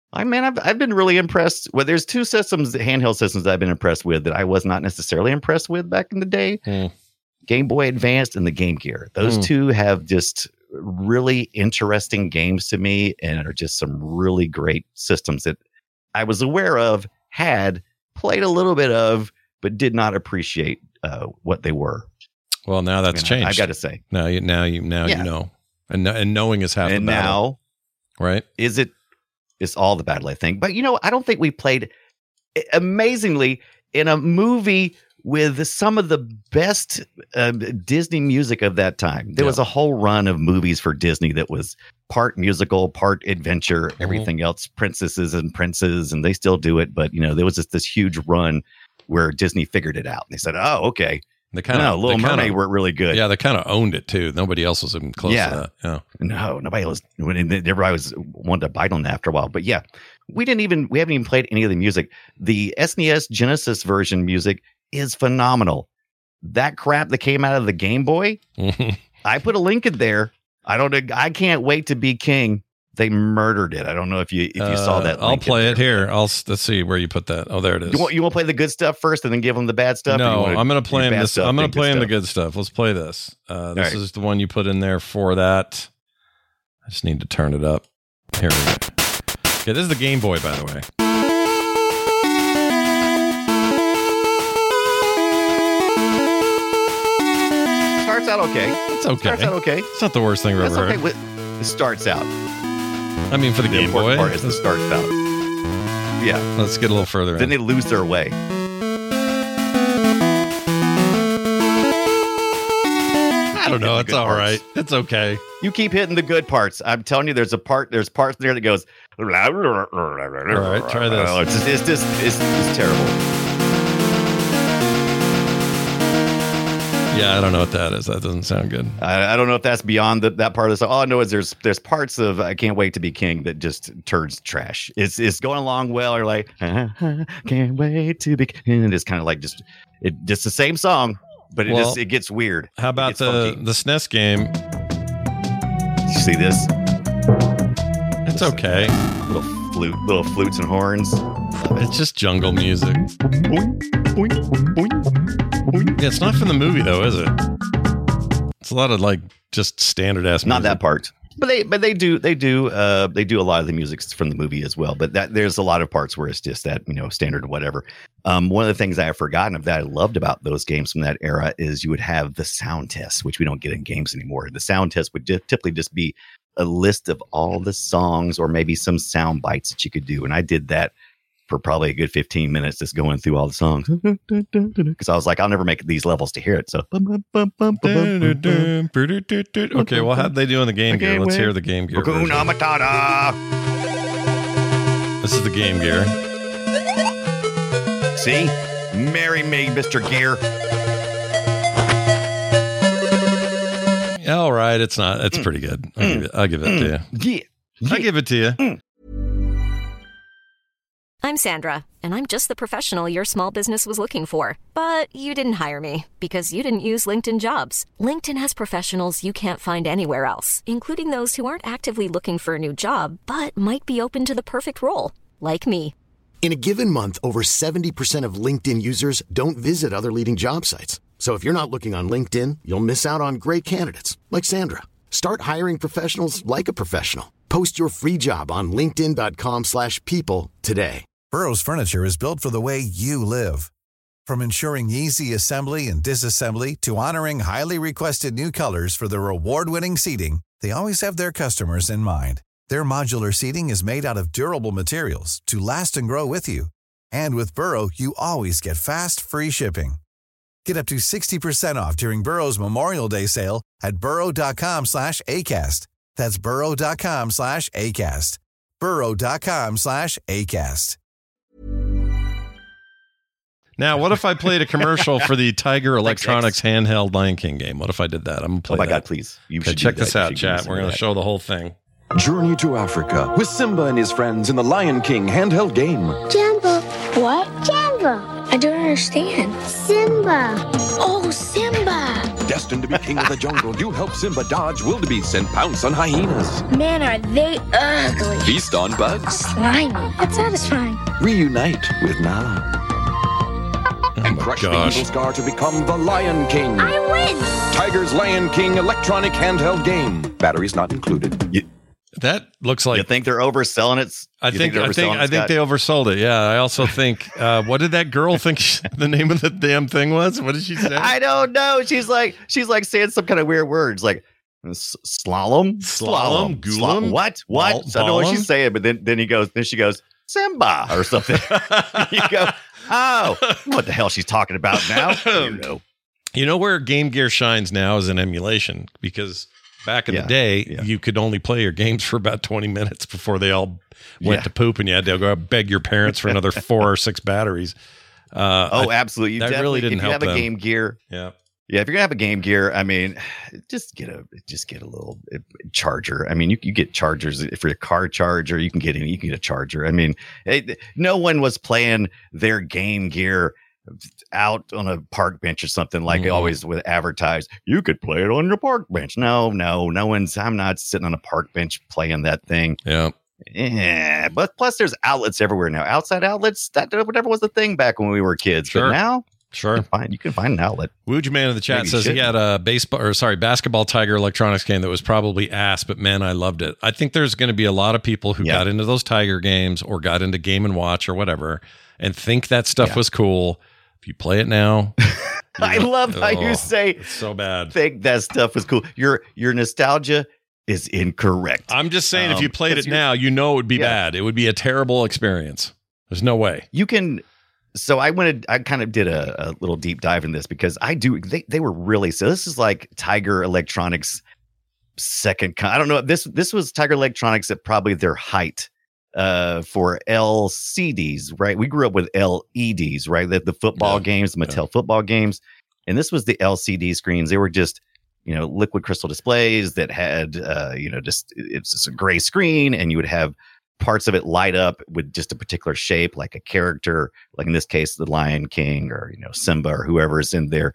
S4: I've been really impressed. Well, there's two systems, handheld systems that I've been impressed with that I was not necessarily impressed with back in the day. Game Boy Advance and the Game Gear. Those two have just really interesting games to me and are just some really great systems that I was aware of, had played a little bit of, but did not appreciate what they were.
S5: Well, now that's changed.
S4: I got to say.
S5: Now you know. And knowing is half the battle.
S4: Now,
S5: right?
S4: It's all the battle, I think. But, I don't think we played amazingly in a movie with some of the best Disney music of that time. There was a whole run of movies for Disney that was part musical, part adventure, everything else, princesses and princes, and they still do it. But, there was just this huge run where Disney figured it out. They said, oh, okay. Little Mermaid weren't really good.
S5: Yeah, they kind of owned it too. Nobody else was even close to that. Yeah.
S4: No, nobody was. Everybody was wanted to bite on that after a while. But yeah, we haven't even played any of the music. The SNES Genesis version music is phenomenal. That crap that came out of the Game Boy, I put a link in there. I can't wait to be king. They murdered it. I don't know if you saw that.
S5: I'll play it here. Let's see where you put that. Oh, there it is.
S4: You want to play the good stuff first and then give them the bad stuff?
S5: No, I'm going to play this. I'm going to play in the good stuff. Let's play this. This is the one you put in there for that. I just need to turn it up. Here we go. Okay, this is the Game Boy, by the way.
S4: Starts out okay.
S5: It's okay. It's not the worst thing I've ever heard.
S4: It starts out.
S5: I mean, for the Game Boy,
S4: part is the start out. Yeah.
S5: Let's get a little further.
S4: Then they lose their way.
S5: I don't know. It's all right. It's okay.
S4: You keep hitting the good parts. I'm telling you, there's parts there that goes. All
S5: right, try this.
S4: It's terrible.
S5: Yeah, I don't know what that is. That doesn't sound good.
S4: I don't know if that's beyond that part of the song. All I know is there's parts of I Can't Wait to Be King that just turns trash. It's going along well. Or like, can't wait to be king. And it's kind of like just the same song, but it gets weird.
S5: How about the SNES game?
S4: You see this?
S5: It's okay.
S4: Little flutes and horns.
S5: It's just jungle music.
S4: Boing, boing, boing, boing.
S5: Yeah, it's not from the movie though, is it? It's a lot of like just standard ass music.
S4: Not that part. But they do a lot of the music from the movie as well. But there's a lot of parts where it's just that, standard whatever. One of the things I have forgotten that I loved about those games from that era is you would have the sound test, which we don't get in games anymore. The sound test would typically just be a list of all the songs or maybe some sound bites that you could do. And I did that for probably a good 15 minutes, just going through all the songs. Because I was like, I'll never make these levels to hear it. So,
S5: okay, well, how'd they do in the Game Gear? Let's hear the Game Gear. This is the Game Gear.
S4: See? Marry me, Mr. Gear.
S5: All right, it's not. It's pretty good. I'll give it to you.
S4: Yeah.
S5: I'll give it to you.
S1: I'm Sandra, and I'm just the professional your small business was looking for. But you didn't hire me because you didn't use LinkedIn Jobs. LinkedIn has professionals you can't find anywhere else, including those who aren't actively looking for a new job, but might be open to the perfect role, like me.
S2: In a given month, over 70% of LinkedIn users don't visit other leading job sites. So if you're not looking on LinkedIn, you'll miss out on great candidates like Sandra. Start hiring professionals like a professional. Post your free job on linkedin.com/people today.
S8: Burrow's furniture is built for the way you live. From ensuring easy assembly and disassembly to honoring highly requested new colors for their award-winning seating, they always have their customers in mind. Their modular seating is made out of durable materials to last and grow with you. And with Burrow, you always get fast, free shipping. Get up to 60% off during Burrow's Memorial Day sale at burrow.com/ACAST. That's burrow.com/ACAST. burrow.com/ACAST.
S5: Now, what if I played a commercial for the Tiger Electronics handheld Lion King game? What if I did that? I'm going to play
S4: Oh my
S5: that.
S4: God, please. You
S5: Okay,
S4: should
S5: check
S4: do that.
S5: this
S4: You
S5: out,
S4: should
S5: chat.
S4: do
S5: We're going to
S4: that.
S5: show the whole thing.
S9: Journey to Africa with Simba and his friends in the Lion King handheld game.
S10: Jumbo. What? Jumbo. I don't understand. Simba. Oh, Simba.
S9: Destined to be king of the jungle, you help Simba dodge wildebeests and pounce on hyenas.
S10: Man, are they ugly.
S9: Feast on bugs.
S10: Slimy. That's satisfying.
S9: Reunite with Nala. And
S5: my
S9: crush
S5: gosh.
S9: the evil scar to become the Lion King.
S10: I win.
S9: Tiger's Lion King electronic handheld game. Batteries not included.
S5: That looks like
S4: You think they're overselling it?
S5: I
S4: You
S5: think
S4: they're overselling it,
S5: they
S4: Scott?
S5: oversold it. Yeah, I also think what did that girl think the name of the damn thing was? What did she say?
S4: I don't know. She's like saying some kind of weird words like slalom,
S5: Gulam?
S4: What? So I don't know what she's saying, but then she goes Simba or something. You go, oh, what the hell she's talking about now?
S5: You know where Game Gear shines now is in emulation, because back in the day, you could only play your games for about 20 minutes before they all went to poop, and you had to go beg your parents for another 4 or 6 batteries.
S4: Absolutely. You
S5: that really didn't
S4: if you
S5: help
S4: have a
S5: them.
S4: Game Gear.
S5: Yeah.
S4: Yeah, if you're gonna have a Game Gear, I mean, just get a little charger. I mean, you get chargers for your car charger. You can get a charger. I mean, no one was playing their Game Gear out on a park bench or something like it always would advertise. You could play it on your park bench. No one's. I'm not sitting on a park bench playing that thing.
S5: Yeah.
S4: Yeah, but plus there's outlets everywhere now. Outside outlets, that whatever was the thing back when we were kids.
S5: Sure.
S4: But now,
S5: Sure.
S4: you can find an outlet.
S5: Wooge Man in the chat
S4: Maybe
S5: says he
S4: shouldn't.
S5: had a basketball Tiger Electronics game that was probably ass, but man, I loved it. I think there's going to be a lot of people who got into those Tiger games or got into Game & Watch or whatever and think that stuff was cool. If you play it now,
S4: I love how you say
S5: it's so bad.
S4: Think that stuff was cool. Your nostalgia is incorrect.
S5: I'm just saying, if you played it
S4: 'cause
S5: now, you know it would be bad. It would be a terrible experience. There's no way.
S4: You can. So I kind of did a little deep dive in this because they were really, so this is like Tiger Electronics second. I don't know. This was Tiger Electronics at probably their height for LCDs, right? We grew up with LEDs, right? The football games, the Mattel football games. And this was the LCD screens. They were just, liquid crystal displays that had, it's just a gray screen, and you would have parts of it light up with just a particular shape, like a character, like in this case, the Lion King or, Simba or whoever's in there.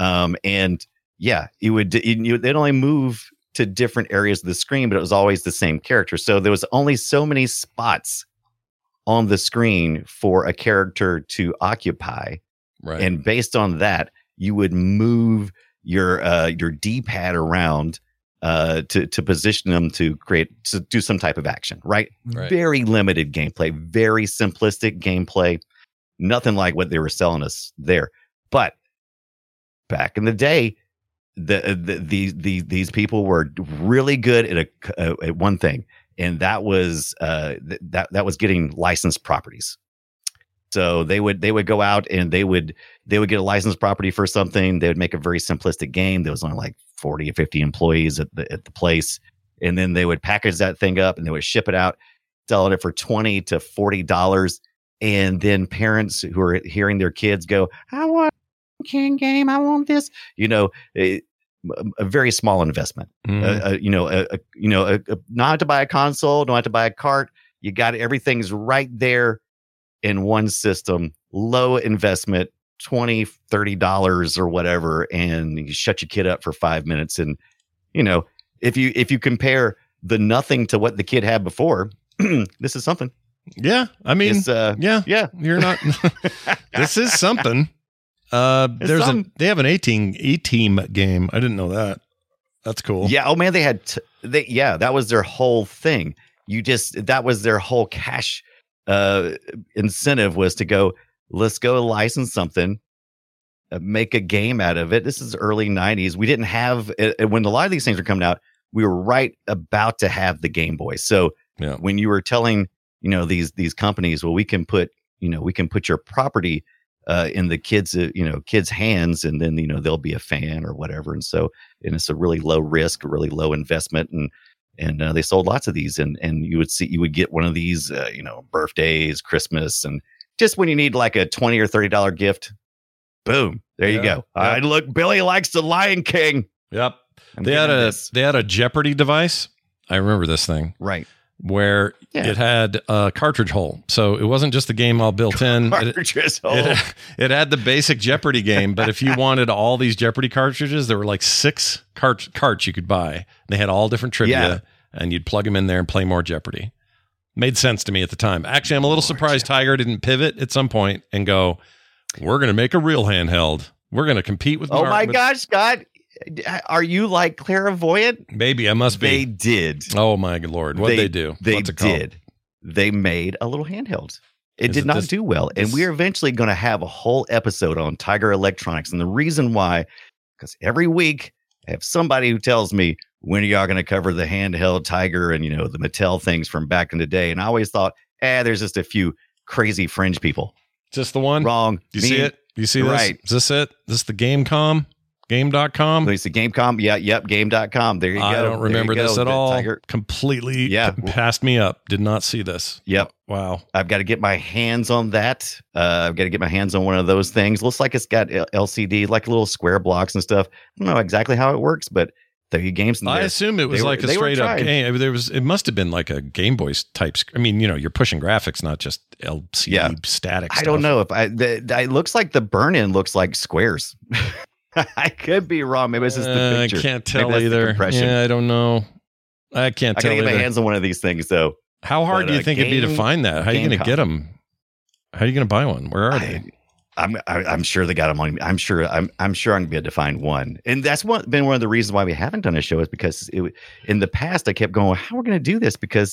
S4: And yeah, they'd only move to different areas of the screen, but it was always the same character. So there was only so many spots on the screen for a character to occupy.
S5: Right.
S4: And based on that, you would move your D-pad around to position them to do some type of action, right? Very limited gameplay, very simplistic gameplay, nothing like what they were selling us there. But back in the day, these people were really good at one thing, and that was that was getting licensed properties. So they would go out and they would get a licensed property for something. They would make a very simplistic game. There was only like 40 or 50 employees at the place. And then they would package that thing up and they would ship it out, selling it for $20 to $40. And then parents who are hearing their kids go, I want a King game. I want this, a very small investment, not to buy a console, don't have to buy a cart. You got everything's right there in one system, low investment, $20, $30 or whatever, and you shut your kid up for 5 minutes. And if you compare the nothing to what the kid had before, this is something.
S5: Yeah, I mean,
S4: yeah,
S5: you're not. This is something. They have an A-team game. I didn't know that. That's cool.
S4: Yeah. Oh man, that was their whole thing. That was their whole cash incentive was to go, let's go license something, make a game out of it. This is early 90s. We didn't have when a lot of these things were coming out, we were right about to have the Game Boy. So when you were telling, these companies, well, we can put your property in the kids' hands, and then they'll be a fan or whatever. And it's a really low risk, really low investment, and they sold lots of these. And you would get one of these, birthdays, Christmas, and just when you need like a $20 or $30 gift, boom, there you go.
S5: Yep.
S4: Look, Billy likes the Lion King.
S5: Yep. They had a Jeopardy device. I remember this thing.
S4: Right.
S5: Where it had a cartridge hole. So it wasn't just the game all built in. It had the basic Jeopardy game, but if you wanted all these Jeopardy cartridges, there were like 6 carts you could buy. They had all different trivia, and you'd plug them in there and play more Jeopardy. Made sense to me at the time. Actually, I'm a little surprised Tiger didn't pivot at some point and go, we're going to make a real handheld. We're going to compete with...
S4: gosh, Scott. Are you like clairvoyant?
S5: Maybe I must be.
S4: They did.
S5: Oh my Lord! What did they do?
S4: What's it called? They made a little handheld. It did not do well, and we're eventually going to have a whole episode on Tiger Electronics. And the reason why, because every week I have somebody who tells me, when are y'all going to cover the handheld Tiger and the Mattel things from back in the day? And I always thought, there's just a few crazy fringe people.
S5: Just the one?
S4: Wrong.
S5: You see it? You see this?
S4: Right.
S5: Is this it? Is this the Game.com? Game.com?
S4: It's the Game.com. Yep. Game.com. There you go.
S5: I don't remember this at all.
S4: Tiger.
S5: Completely passed me up. Did not see this.
S4: Yep.
S5: Wow.
S4: I've got to get my hands on that. I've got to get my hands on one of those things. Looks like it's got LCD, like little square blocks and stuff. I don't know exactly how it works, but there you games.
S5: I assume it was like a straight up game. It must have been like a Game Boy type. I mean, you're pushing graphics, not just LCD static stuff.
S4: I don't know if it looks like the burn-in looks like squares. I could be wrong. Maybe it's just the picture.
S5: I can't tell either. Yeah, I don't know. I can't tell.
S4: I gotta get my hands on one of these things, though.
S5: How hard do you think it'd be to find that? How are you going to get them? How are you going to buy one? Where are they?
S4: I'm sure they got them on. I'm sure I'm going to be able to find one. And that's been one of the reasons why we haven't done a show, is because in the past I kept going, how are we going to do this? Because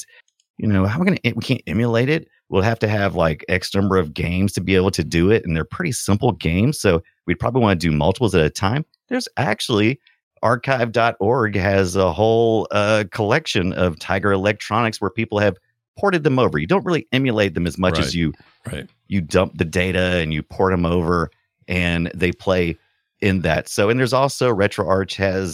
S4: we can't emulate it. We'll have to have like X number of games to be able to do it. And they're pretty simple games. So we'd probably want to do multiples at a time. There's actually archive.org has a whole collection of Tiger Electronics where people have ported them over. You don't really emulate them as much as you dump the data and you port them over and they play in that. So, and there's also RetroArch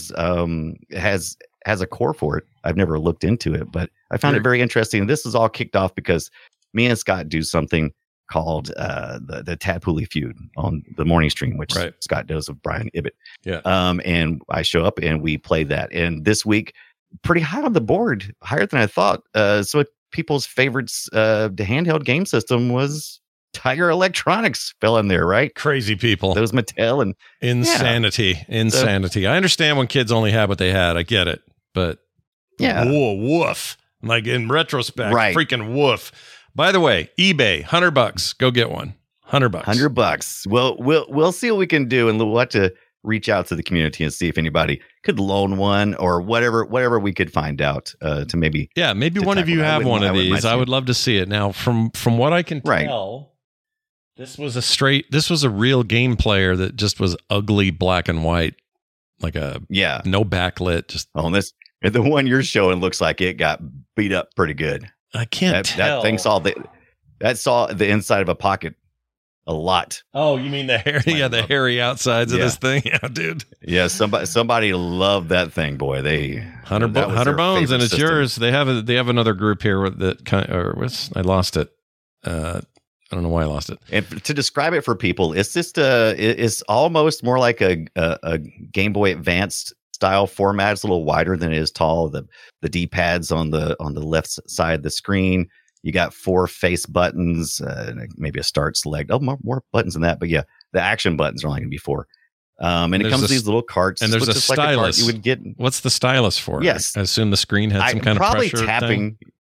S4: has a core for it. I've never looked into it, but I found it very interesting. This is all kicked off because me and Scott do something called the Tadpooley Feud on the morning stream, which Scott does with Brian Ibbett.
S5: Yeah.
S4: And I show up and we play that. And this week, pretty high on the board, higher than I thought. So people's favorites, the handheld game system was Tiger Electronics fell in there, right?
S5: Crazy people.
S4: Those Mattel and
S5: insanity. I understand when kids only had what they had. I get it, but woof. Like in retrospect, freaking woof. By the way, eBay, $100. Go get one. $100.
S4: $100. Well, we'll see what we can do, and we'll have to reach out to the community and see if anybody could loan one or whatever we could find out to maybe.
S5: Yeah, maybe one of you have one of these. I would love to see it. Now, from what I can tell, this was a real game player that just was ugly black and white, like no backlit. Just
S4: the one you're showing looks like it got beat up pretty good.
S5: I can't tell.
S4: That thing saw the inside of a pocket a lot.
S5: Oh, you mean the hairy? Yeah, the hairy outsides of this thing. Yeah, dude.
S4: Yeah, somebody loved that thing, boy. They
S5: 100 bones, and it's system. Yours. They have another group here that I lost it. I don't know why I lost it.
S4: And to describe it for people, it's just it's almost more like a Game Boy Advanced style format. It's a little wider than it is tall. The D-pads on the left side of the screen. You got 4 face buttons, maybe a start, select. Oh, more buttons than that. But yeah, the action buttons are only going to be 4. And it comes with these little carts.
S5: And there's a stylus.
S4: Like you would get.
S5: What's the stylus for?
S4: Yes.
S5: I assume the screen had some kind of pressure
S4: probably tapping.
S5: thing.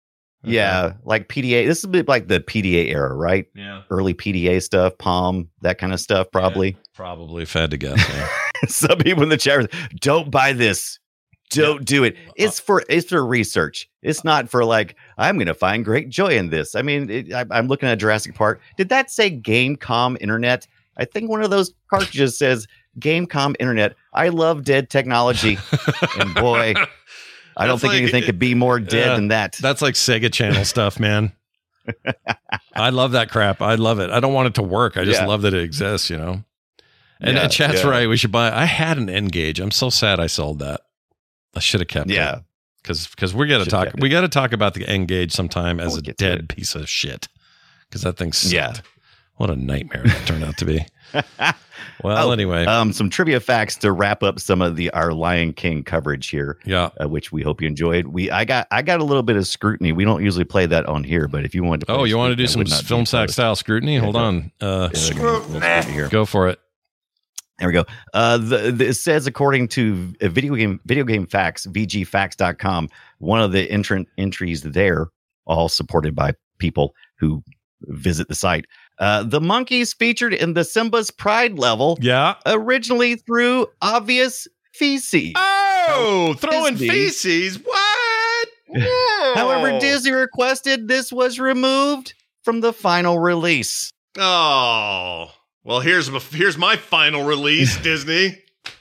S4: Yeah, like PDA. This is a bit like the PDA era, right?
S5: Yeah.
S4: Early PDA stuff, Palm, that kind of stuff, probably.
S5: Yeah, probably, if I had to guess. Yeah.
S4: Some people in the chat are, don't buy this. Don't do it. It's for research. It's not for like, I'm going to find great joy in this. I mean, I'm looking at Jurassic Park. Did that say Gamecom Internet? I think one of those cartridges says Gamecom Internet. I love dead technology. And boy, I don't think anything could be more dead than that.
S5: That's like Sega Channel stuff, man. I love that crap. I love it. I don't want it to work. I just love that it exists, you know? And chat's right. We should buy. I had an N-Gage. I'm so sad I sold that. I should have kept it. Because we got to talk. We got to talk about the N-Gage sometime as a dead piece of shit. Because that thing sucked. Yeah. What a nightmare that turned out to be. Well, anyway,
S4: some trivia facts to wrap up some of our Lion King coverage here.
S5: Yeah,
S4: which we hope you enjoyed. I got a little bit of scrutiny. We don't usually play that on here, but if you want to,
S5: you want to do some film sack style scrutiny? Hold on, go for it.
S4: There we go. It says, according to video game facts, VGFacts.com, one of the entries there, all supported by people who visit the site. The monkeys featured in the Simba's Pride level, originally threw obvious feces.
S5: Oh, throwing feces? What? Whoa.
S4: However, Disney requested this was removed from the final release.
S5: Oh, well, here's my final release, Disney.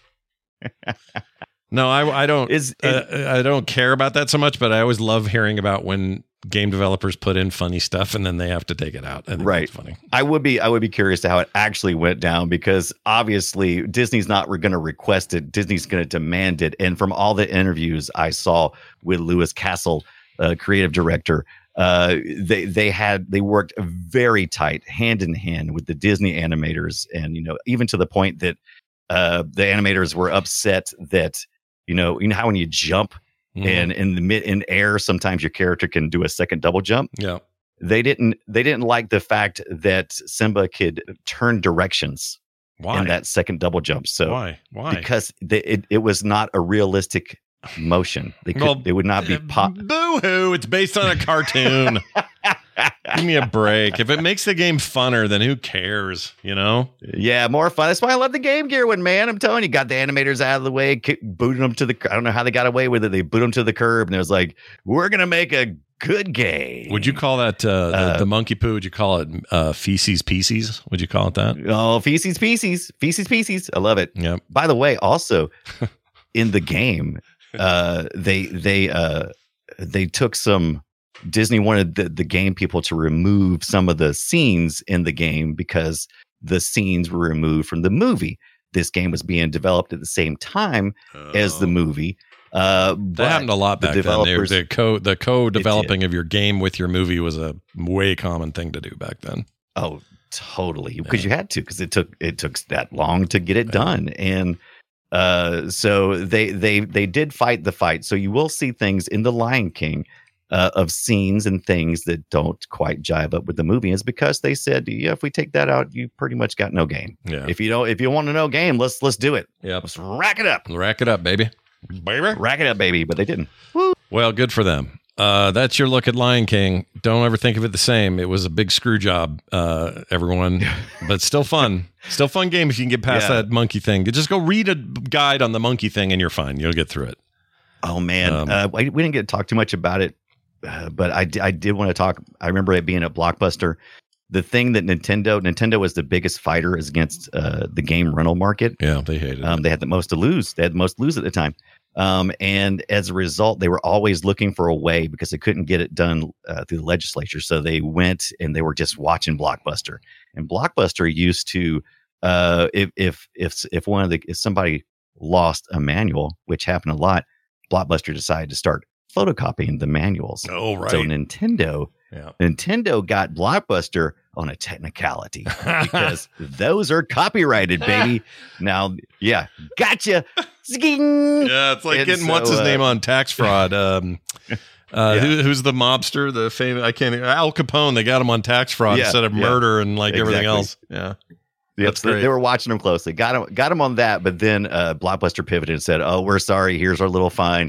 S5: No, I don't. I don't care about that so much, but I always love hearing about when game developers put in funny stuff and then they have to take it out. I think that's funny.
S4: I would be curious to how it actually went down, because obviously Disney's not going to request it. Disney's going to demand it. And from all the interviews I saw with Lewis Castle, creative director, they worked very tight, hand in hand with the Disney animators, and even to the point that the animators were upset that you know how when you jump. And in air, sometimes your character can do a second double jump.
S5: Yeah,
S4: they didn't like the fact that Simba could turn directions in that second double jump. So
S5: why?
S4: Because it was not a realistic motion. They would not be pop.
S5: Boo-hoo! It's based on a cartoon. Give me a break. If it makes the game funner, then who cares?
S4: Yeah, more fun. That's why I love the Game Gear one, man. I'm telling you, got the animators out of the way, booted them to the. I don't know how they got away with it. They boot them to the curb, and it was like, we're gonna make a good game.
S5: Would you call that the monkey poo? Would you call it feces pieces? Would you call it that?
S4: Oh, feces pieces. I love it.
S5: Yeah.
S4: By the way, also in the game, they took some. Disney wanted the game people to remove some of the scenes in the game because the scenes were removed from the movie. This game was being developed at the same time as the movie.
S5: That happened a lot back then. The co-developing of your game with your movie was a way common thing to do back then.
S4: Oh, totally. Because you had to, because it took that long to get it done. And so they did fight the fight. So you will see things in The Lion King of scenes and things that don't quite jive up with the movie. Is because they said, if we take that out, you pretty much got no game.
S5: Yeah.
S4: If you want to know game, let's do it.
S5: Yeah.
S4: Let's rack it up.
S5: Rack it up, baby.
S4: Rack it up, baby. But they didn't.
S5: Woo. Well, good for them. That's your look at Lion King. Don't ever think of it the same. It was a big screw job, everyone, but still fun. Still fun game if you can get past that monkey thing. Just go read a guide on the monkey thing and you're fine. You'll get through it.
S4: Oh, man. We didn't get to talk too much about it. But I did want to talk. I remember it being at Blockbuster. The thing that Nintendo was the biggest fighter against the game rental market.
S5: Yeah, they hated it.
S4: They had the most to lose. They had the most to lose at the time. And as a result, they were always looking for a way because they couldn't get it done through the legislature. So they went and they were just watching Blockbuster. And Blockbuster used to, if somebody lost a manual, which happened a lot, Blockbuster decided to start photocopying the manuals.
S5: Oh, right.
S4: So Nintendo got Blockbuster on a technicality because those are copyrighted, baby. Now, yeah, gotcha.
S5: Yeah, it's like getting what's his name on tax fraud. Who's the mobster? The famous Al Capone. They got him on tax fraud instead of murder and everything else. Yeah.
S4: Yep, they were watching him closely. Got him on that, but then Blockbuster pivoted and said, "Oh, we're sorry. Here's our little fine."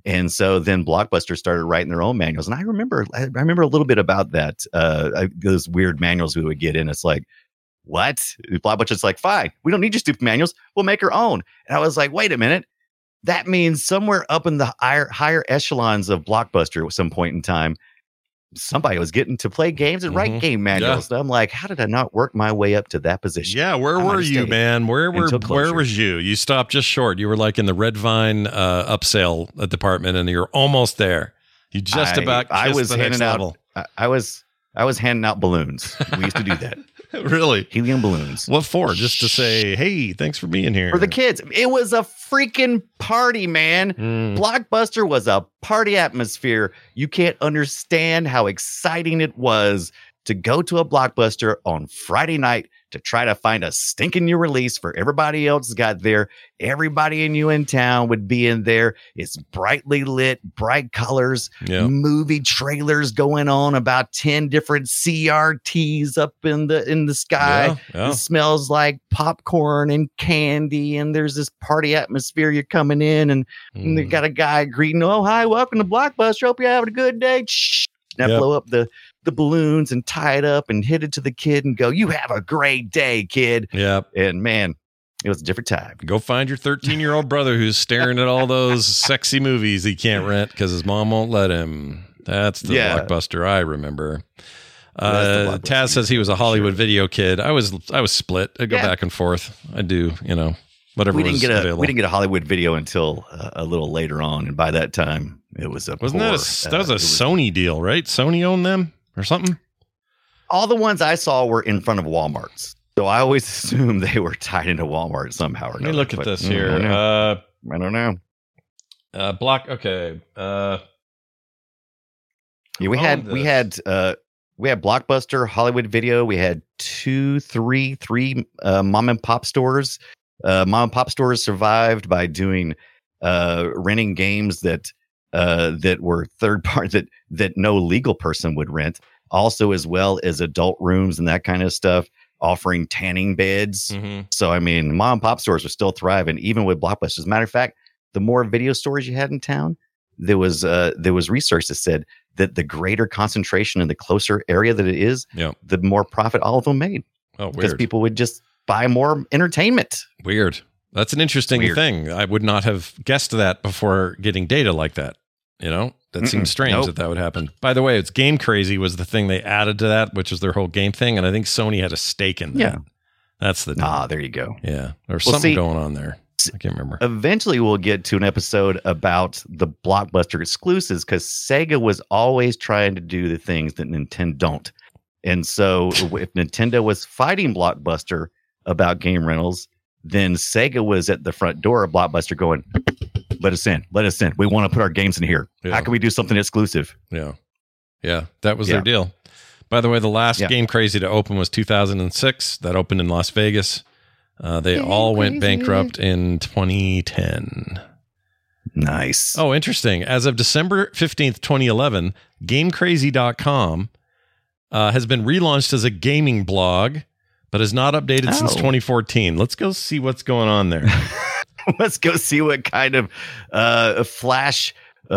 S4: And so then Blockbuster started writing their own manuals. And I remember a little bit about that. Those weird manuals we would get in. It's like, what? Blockbuster's like, fine, we don't need your stupid manuals. We'll make our own. And I was like, wait a minute. That means somewhere up in the higher echelons of Blockbuster at some point in time, somebody was getting to play games and write game manuals. Yeah. I'm like, how did I not work my way up to that position?
S5: Yeah, where were you, man? Where was you? You stopped just short. You were like in the Red Vine upsell department, and you're almost there. You just about.
S4: I was
S5: the next
S4: handing
S5: level.
S4: out. I was handing out balloons. We used to do that.
S5: Really?
S4: Helium balloons.
S5: What for? Just to say, hey, thanks for being here.
S4: For the kids. It was a freaking party, man. Blockbuster was a party atmosphere. You can't understand how exciting it was to go to a Blockbuster on Friday night to try to find a stinking new release for everybody else got there. Everybody in you in town would be in there. It's brightly lit, bright colors, movie trailers going on, about 10 different CRTs up in the sky. It smells like popcorn and candy, and there's this party atmosphere. You're coming in, and they got a guy greeting, oh, hi, welcome to Blockbuster. Hope you're having a good day. Shh. And I blow up the balloons and tie it up and hit it to the kid and go, you have a great day, kid.
S5: Yep.
S4: And man, it was a different time.
S5: Go find your 13-year-old brother who's staring at all those sexy movies he can't rent because his mom won't let him. That's the Blockbuster I remember. Taz says he was a Hollywood video kid. I was split. I go back and forth. I do, whatever.
S4: We didn't get a Hollywood video until a little later on, and by that time it was that was a
S5: Sony deal, right? Sony owned them or something.
S4: All the ones I saw were in front of Walmarts, so I always assumed they were tied into Walmart somehow or another.
S5: Let me look at this here.
S4: I don't know.
S5: Okay.
S4: We had Blockbuster, Hollywood Video. We had three mom and pop stores. Mom and pop stores survived by doing renting games that were third party that no legal person would rent. Also, as well as adult rooms and that kind of stuff, offering tanning beds. So, I mean, mom and pop stores were still thriving, even with Blockbuster. As a matter of fact, the more video stores you had in town, there was research that said that the greater concentration in the closer area that it is, the more profit all of them made.
S5: Oh, weird.
S4: Because people would just buy more entertainment.
S5: Weird. That's an interesting thing. I would not have guessed that before getting data like that. That seems strange that would happen. By the way, it's Game Crazy was the thing they added to that, which is their whole game thing. And I think Sony had a stake in that. Yeah. That's the deal.
S4: There you go.
S5: Yeah. There's something going on there. I can't remember.
S4: Eventually, we'll get to an episode about the Blockbuster exclusives because Sega was always trying to do the things that Nintendo don't. And so if Nintendo was fighting Blockbuster about game rentals, then Sega was at the front door of Blockbuster going, let us in. We want to put our games in here. Yeah. How can we do something exclusive?
S5: Yeah. That was their deal. By the way, the last Game Crazy to open was 2006. That opened in Las Vegas. They all went bankrupt in 2010.
S4: Nice.
S5: Oh, interesting. As of December 15th, 2011, GameCrazy.com has been relaunched as a gaming blog, but is not updated since 2014. Let's go see what's going on there.
S4: Let's go see what kind of flash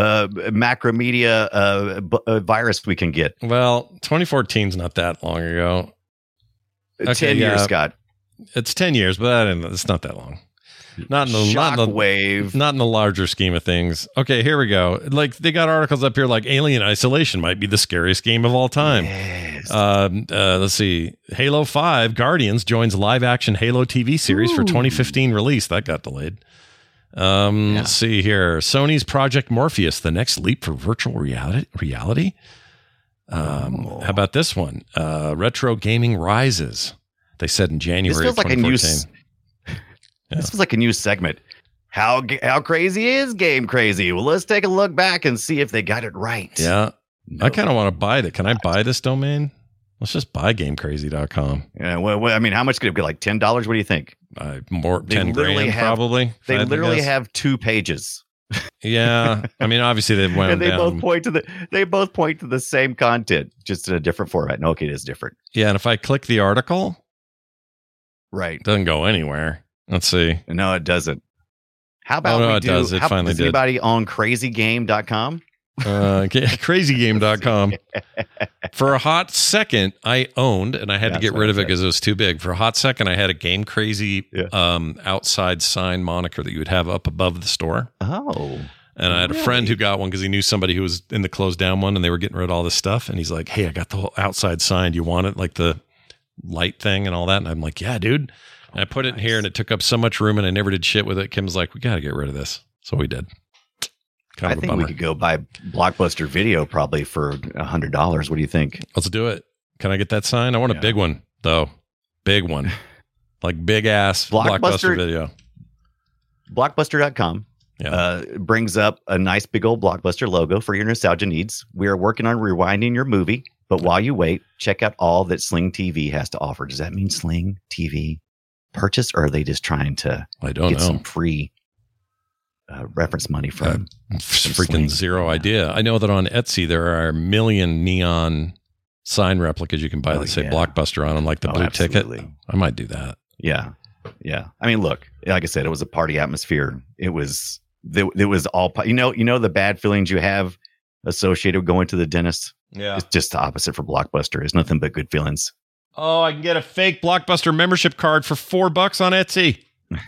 S4: macromedia virus we can get.
S5: Well, 2014 is not that long ago.
S4: 10 years, Scott.
S5: It's 10 years, but it's not that long. Not in the larger scheme of things. Okay, here we go. Like they got articles up here like Alien Isolation might be the scariest game of all time.
S4: Yes.
S5: Let's see. Halo 5 Guardians joins live action Halo TV series for 2015 release. That got delayed. Let's see here. Sony's Project Morpheus, the next leap for virtual reality. How about this one? Retro Gaming Rises. They said in January of 2014.
S4: This was like a new segment. How crazy is Game Crazy? Well, let's take a look back and see if they got it right.
S5: Yeah. No. I kind of want to buy that. Can I buy this domain? Let's just buy GameCrazy.com.
S4: Yeah. Well, I mean, how much could it be? Like $10? What do you think?
S5: More, 10 grand probably.
S4: They literally have 2 pages.
S5: Yeah. I mean, obviously they've wound
S4: and they
S5: down.
S4: They both point to the same content, just in a different format. No, okay, it is different.
S5: Yeah. And if I click the article,
S4: right,
S5: it doesn't go anywhere. Let's see.
S4: No, it doesn't. How about
S5: it does. It finally
S4: does
S5: did.
S4: anybody on crazygame.com?
S5: Crazygame.com. For a hot second, I owned, and I had to get rid of it because it was too big. For a hot second, I had a Game Crazy outside sign moniker that you would have up above the store.
S4: Oh.
S5: And I had a friend who got one because he knew somebody who was in the closed down one, and they were getting rid of all this stuff. And he's like, hey, I got the whole outside sign. Do you want it? Like the light thing and all that? And I'm like, yeah, dude. And I put it in here, and it took up so much room, and I never did shit with it. Kim's like, we got to get rid of this. So we did.
S4: I think we could go buy Blockbuster Video probably for $100. What do you think?
S5: Let's do it. Can I get that sign? I want a big one, though. Big one. Like big ass Blockbuster Video.
S4: Blockbuster.com brings up a nice big old Blockbuster logo for your nostalgia needs. We are working on rewinding your movie, but while you wait, check out all that Sling TV has to offer. Does that mean Sling TV purchase, or are they just trying to get some free reference money from
S5: freaking
S4: Sling?
S5: Zero idea. I know that on Etsy there are a million neon sign replicas you can buy that say Blockbuster on them, like the blue
S4: absolutely.
S5: ticket. I might do that.
S4: Yeah. I mean, look, like I said, it was a party atmosphere. It was all, you know, the bad feelings you have associated with going to the dentist.
S5: Yeah.
S4: It's just the opposite for Blockbuster. It's nothing but good feelings.
S5: Oh, I can get a fake Blockbuster membership card for $4 on Etsy.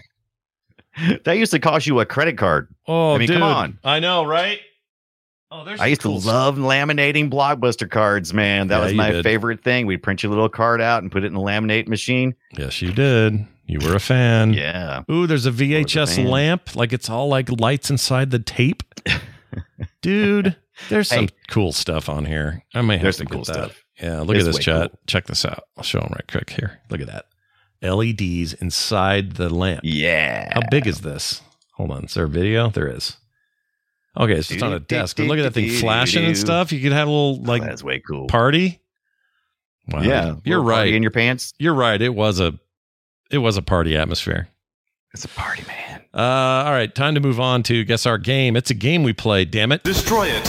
S4: That used to cost you a credit card.
S5: Oh,
S4: I mean,
S5: dude.
S4: come on.
S5: I know, right? Oh,
S4: I used to love laminating Blockbuster cards, man. That was my favorite thing. We'd print your little card out and put it in the laminate machine.
S5: Yes, you did. You were a fan.
S4: Yeah.
S5: Ooh, there's a VHS lamp. Like it's all like lights inside the tape. Dude, there's some cool stuff on here. I may have to get that.
S4: Stuff.
S5: Yeah, look at this, chat. Cool. Check this out. I'll show them right quick here. Look at that. LEDs inside the lamp.
S4: Yeah.
S5: How big is this? Hold on. Is there a video? There is. Okay, so it's on a desk. But look at that thing flashing and stuff. You could have a little
S4: that's way cool.
S5: Party. Wow.
S4: Yeah.
S5: You're right.
S4: In your pants.
S5: You're right. It was a party atmosphere.
S4: It's a party, man.
S5: All right, time to move on to guess our game. It's a game we play, damn it.
S9: Destroy it.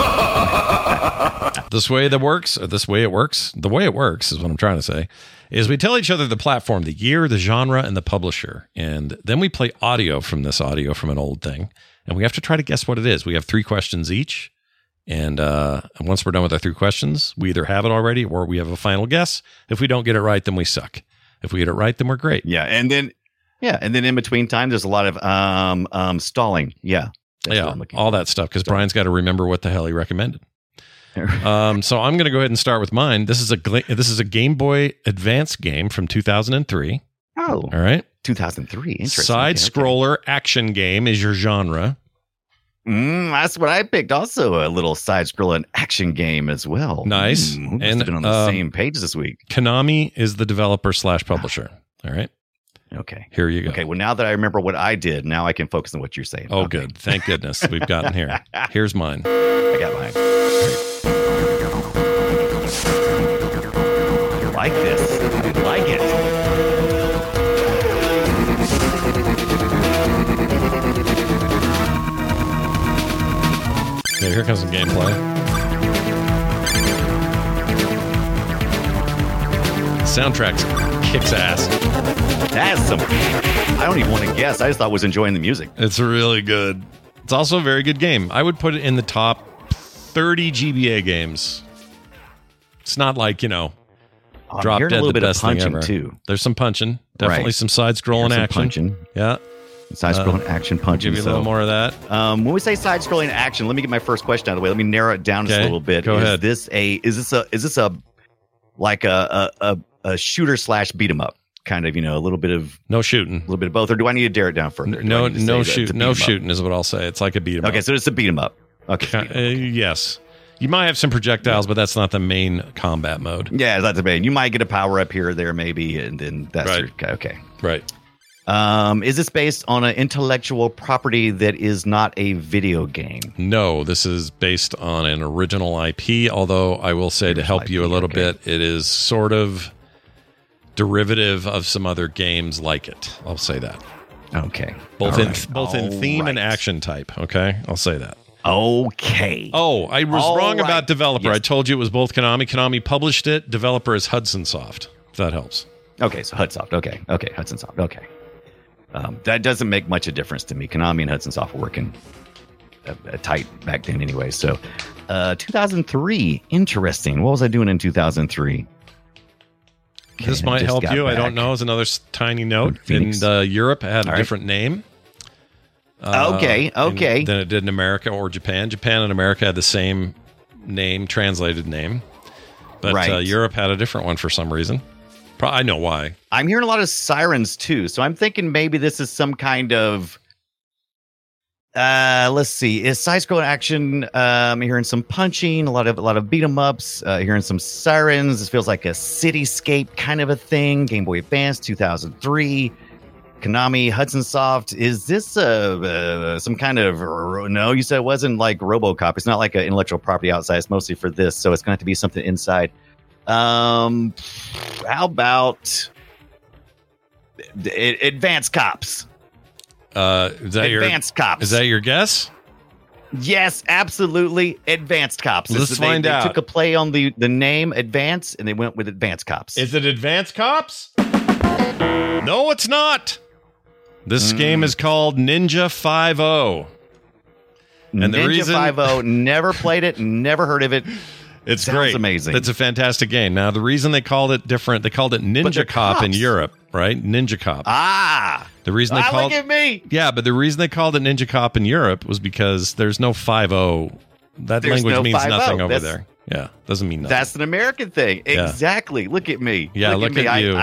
S5: This way it works the way it works is what I'm trying to say, is we tell each other the platform, the year, the genre, and the publisher. And then we play audio from an old thing. And we have to try to guess what it is. We have 3 questions each. And once we're done with our 3 questions, we either have it already or we have a final guess. If we don't get it right, then we suck. If we get it right, then we're great.
S4: Yeah. And then in between time, there's a lot of stalling. Yeah.
S5: All that stuff, because Brian's got to remember what the hell he recommended. So I'm going to go ahead and start with mine. This is a Game Boy Advance game from 2003.
S4: Oh,
S5: all right.
S4: 2003. Interesting.
S5: Side scroller action game is your genre.
S4: That's what I picked. Also, a little side scrolling action game as well.
S5: Nice.
S4: And been on the same page this week.
S5: Konami is the developer / publisher. All right.
S4: Okay.
S5: Here you go.
S4: Okay. Well, now that I remember what I did, now I can focus on what you're saying.
S5: Oh, good. Thank goodness we've gotten here. Here's mine.
S4: I got mine. Like this. Like it.
S5: Okay, here comes some gameplay. Soundtrack kicks ass.
S4: That's some. I don't even want to guess. I just thought I was enjoying the music.
S5: It's really good. It's also a very good game. I would put it in the top 30 GBA games. It's not like, Drop Dead,
S4: a little
S5: the
S4: bit
S5: best
S4: of punching
S5: thing ever.
S4: too.
S5: There's some punching. Definitely some side-scrolling action.
S4: Punching.
S5: Yeah.
S4: Side-scrolling action punching.
S5: Give you a little more of that.
S4: When we say side-scrolling action, let me get my first question out of the way. Let me narrow it down just a little bit.
S5: Go ahead.
S4: Is this a like a shooter / beat 'em up? Kind of, a little bit of
S5: no shooting, a
S4: little bit of both, or do I need to narrow it down further?
S5: No shooting is what I'll say. It's like a beat 'em up.
S4: Okay, so it's a beat 'em up. Okay,
S5: yes. You might have some projectiles, but that's not the main combat mode.
S4: Yeah, that's the main. You might get a power up here or there, maybe, and then that's
S5: right.
S4: Okay.
S5: Right.
S4: Is this based on an intellectual property that is not a video game?
S5: No, this is based on an original IP, although I will say to help you a little bit, it is sort of derivative of some other games like it. I'll say that.
S4: Okay.
S5: Both in theme and action type. Okay. I'll say that.
S4: Okay.
S5: Oh, I was wrong about developer. Yes. I told you it was both Konami. Konami published it. Developer is Hudson Soft. If that helps.
S4: Okay. So Hudson Soft. Okay. Hudson Soft. Okay. That doesn't make much of a difference to me. Konami and Hudson Soft were working tight back then anyway. So 2003, interesting. What was I doing in 2003?
S5: This might help you. I don't know. Is another tiny note. In Europe, it had a different name.
S4: Okay.
S5: Than it did in America or Japan. Japan and America had the same name, translated name. But Europe had a different one for some reason. I know why.
S4: I'm hearing a lot of sirens too, so I'm thinking maybe this is some kind of let's see, is side-scrolling action. I'm hearing some punching, a lot of beat 'em ups, hearing some sirens. This feels like a cityscape kind of a thing. Game Boy Advance 2003. Konami, Hudson Soft. Is this some kind of no? You said it wasn't like RoboCop. It's not like an intellectual property outside. It's mostly for this, so it's going to have to be something inside. How about Advanced Cops?
S5: Is that
S4: Advanced Cops?
S5: Is that your guess?
S4: Yes, absolutely. Advanced Cops.
S5: Let's find out.
S4: They took a play on the name Advance, and they went with Advanced Cops.
S5: Is it Advanced Cops? No, it's not. This game is called Ninja 5-0. And the reason
S4: Ninja 5-0, never played it, never heard of it.
S5: It's
S4: Sounds
S5: great.
S4: Amazing.
S5: It's a fantastic game. Now, the reason they called it different, they called it Ninja Cop in Europe, right? Ninja Cop.
S4: The
S5: reason they called
S4: look at me.
S5: Yeah, but the reason they called it Ninja Cop in Europe was because there's no 5-0. That language means nothing over there. Yeah, doesn't mean nothing.
S4: That's an American thing.
S5: Yeah.
S4: Exactly. Look at me.
S5: Yeah, look at you.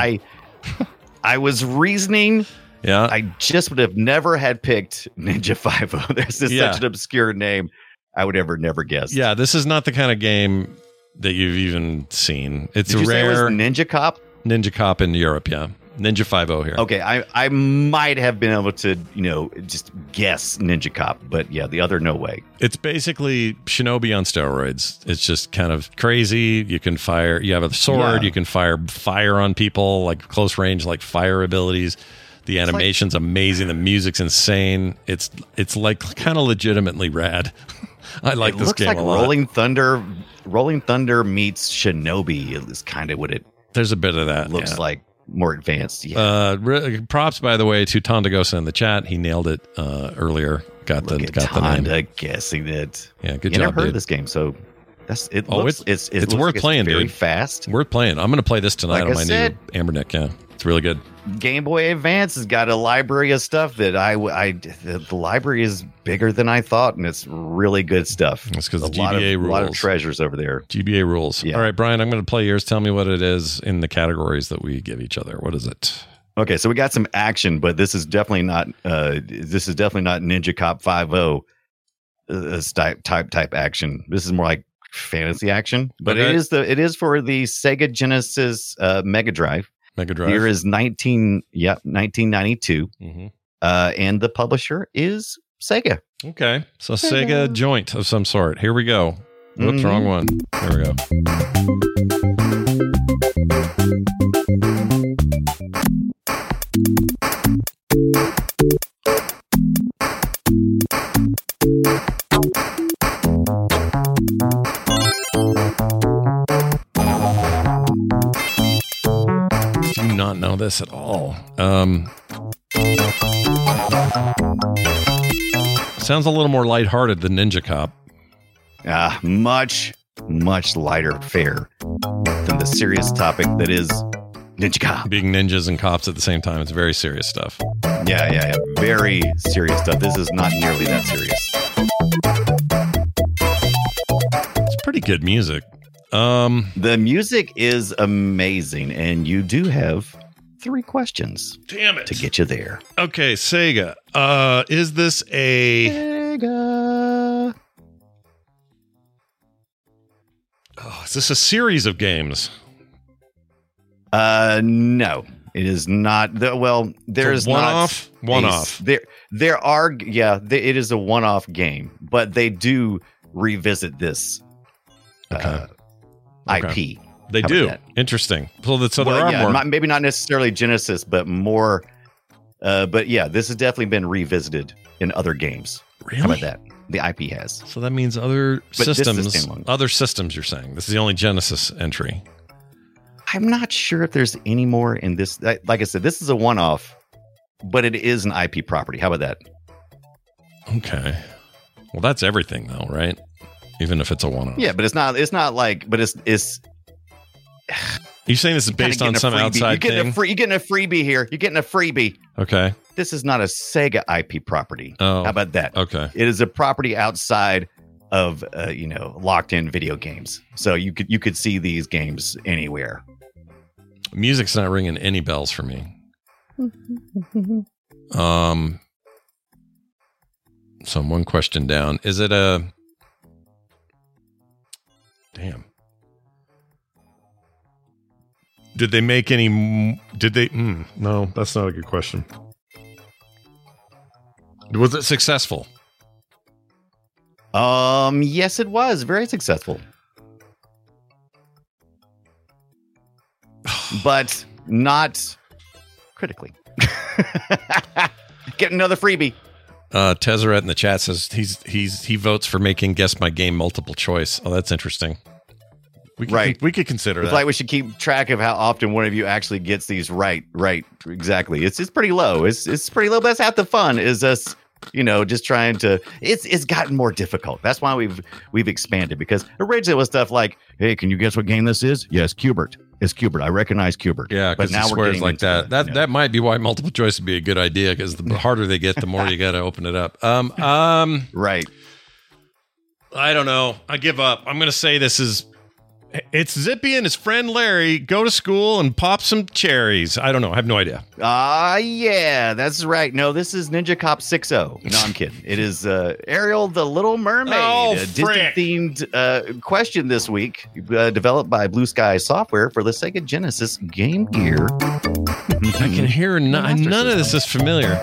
S4: I was reasoning.
S5: Yeah.
S4: I just would have never had picked Ninja 5-0. There's such an obscure name. I would never guess.
S5: Yeah, this is not the kind of game that you've even seen. It's
S4: Did you
S5: rare.
S4: Say it was Ninja Cop?
S5: Ninja Cop in Europe, yeah. Ninja 5-0 here.
S4: Okay, I might have been able to, just guess Ninja Cop, but yeah, the other, no way.
S5: It's basically Shinobi on steroids. It's just kind of crazy. You can fire, you have a sword, you can fire on people, like close range, like fire abilities. The animation's amazing. The music's insane. It's like kind of legitimately rad. I like this game a lot.
S4: Rolling Thunder meets Shinobi is kind of what it.
S5: There's a bit of that.
S4: Looks like more advanced. Yeah.
S5: Props, by the way, to Tondagosa in the chat. He nailed it earlier. Got the name.
S4: Guessing it.
S5: Yeah, good
S4: job.
S5: Never
S4: heard
S5: dude.
S4: of this game, so that's it.
S5: It's worth playing,
S4: very
S5: dude.
S4: Fast.
S5: Worth playing. I'm going to play this tonight
S4: Like
S5: on my
S4: I
S5: new Ambernick. Yeah, it's really good.
S4: Game Boy Advance has got a library of stuff that the library is bigger than I thought, and it's really good stuff.
S5: It's because the
S4: GBA
S5: rules.
S4: A lot of treasures over there.
S5: GBA rules.
S4: Yeah.
S5: All right, Brian, I'm going to play yours. Tell me what it is in the categories that we give each other. What is it?
S4: Okay, so we got some action, but this is definitely not. This is definitely not Ninja Cop 5-0 type action. This is more like fantasy action, but
S5: Okay.
S4: it is for the Sega Genesis Mega Drive. Here is 1992.
S5: Mm-hmm.
S4: And the publisher is Sega.
S5: Okay. So Sega joint of some sort. Here we go. Whoops, wrong one. Here we go. Do not know this at all. Sounds a little more lighthearted than Ninja Cop.
S4: Much lighter fare than the serious topic that is Ninja Cop.
S5: Being ninjas and cops at the same time. It's very serious stuff.
S4: Yeah. Very serious stuff. This is not nearly that serious.
S5: It's pretty good music.
S4: The music is amazing, and you do have 3 questions.
S5: Damn it.
S4: To get you there.
S5: Okay, Sega. Is this a
S4: Sega?
S5: Oh, is this a series of games?
S4: No, it is not. There's
S5: one-off.
S4: There are. It is a one-off game, but they do revisit this. IP.
S5: They do. Interesting. So there are more.
S4: Maybe not necessarily Genesis, but more. But yeah, this has definitely been revisited in other games.
S5: Really?
S4: How about that? The IP has.
S5: So that means other
S4: But this is the
S5: systems.
S4: same one.
S5: Other systems. You're saying this is the only Genesis entry.
S4: I'm not sure if there's any more in this. Like I said, this is a one-off. but it is an IP property. How about that?
S5: Okay. Well, that's everything, though, right? Even if it's a one-off.
S4: Yeah, but it's not like. But it's.
S5: You're saying this is based on some outside thing?
S4: You're getting a freebie here. You're getting a freebie.
S5: Okay.
S4: This is not a Sega IP property.
S5: Oh.
S4: How about that?
S5: Okay.
S4: It is a property outside of locked-in video games. So you could see these games anywhere.
S5: Music's not ringing any bells for me. So I'm one question down. Is it a... Damn. Did they make any... Did they... no, that's not a good question. Was it successful?
S4: Yes, it was. Very successful. But not critically. Get another freebie.
S5: Tezzeret in the chat says he votes for making Guess My Game multiple choice. Oh, that's interesting. We could consider that.
S4: It's like we should keep track of how often one of you actually gets these right. Exactly. It's pretty low. It's pretty low, but that's half the fun is us, just trying to it's gotten more difficult. That's why we've expanded, because originally it was stuff like, hey, can you guess what game this is? Yes, Q*bert. It's Q*bert. I recognize Q*bert.
S5: Yeah, because he swears like that. That might be why multiple choice would be a good idea, because the harder they get, the more you got to open it up.
S4: Right.
S5: I don't know. I give up. I'm going to say it's Zippy and his friend Larry go to school and pop some cherries. I don't know. I have no idea.
S4: Yeah, that's right. No, this is Ninja Cop 6.0. No, I'm kidding. It is Ariel the Little Mermaid.
S5: Oh,
S4: Disney-themed question this week, developed by Blue Sky Software for the Sega Genesis Game Gear.
S5: I can hear none of this is familiar.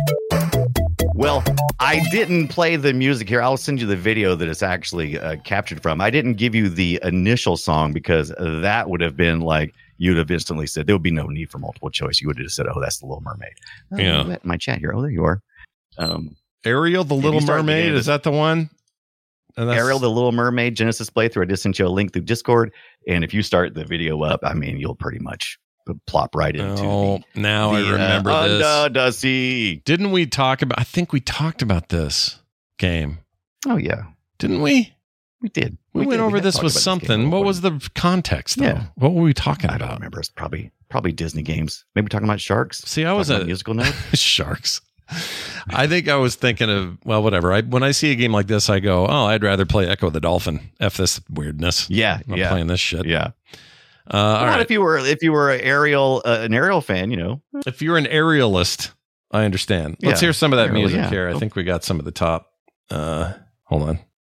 S4: Well, I didn't play the music here. I'll send you the video that it's actually captured from. I didn't give you the initial song because that would have been like, you'd have instantly said, there would be no need for multiple choice. You would have just said, oh, that's the Little Mermaid.
S5: Yeah.
S4: My chat here. Oh, there you are.
S5: Ariel, the Little Mermaid. Is that the one?
S4: Ariel, the Little Mermaid Genesis playthrough. I just sent you a link through Discord. And if you start the video up, I mean, you'll pretty much plop right into
S5: I remember this.
S4: Dusty.
S5: Didn't we talk about... I think we talked about this game.
S4: Oh, yeah.
S5: Didn't we?
S4: We did.
S5: We went over this with something. What was the context, though? Yeah. What were we talking about?
S4: I don't remember. It's probably Disney games. Maybe talking about sharks.
S5: See, I was a
S4: musical note.
S5: Sharks. I think I was thinking of, well, whatever. When I see a game like this, I go, oh, I'd rather play Echo the Dolphin. F this weirdness.
S4: Yeah.
S5: I'm not playing this shit.
S4: Yeah.
S5: All right.
S4: If you were an Ariel fan,
S5: if you're an aerialist, I understand. Let's hear some of that music here. I think we got some of the top. Hold on.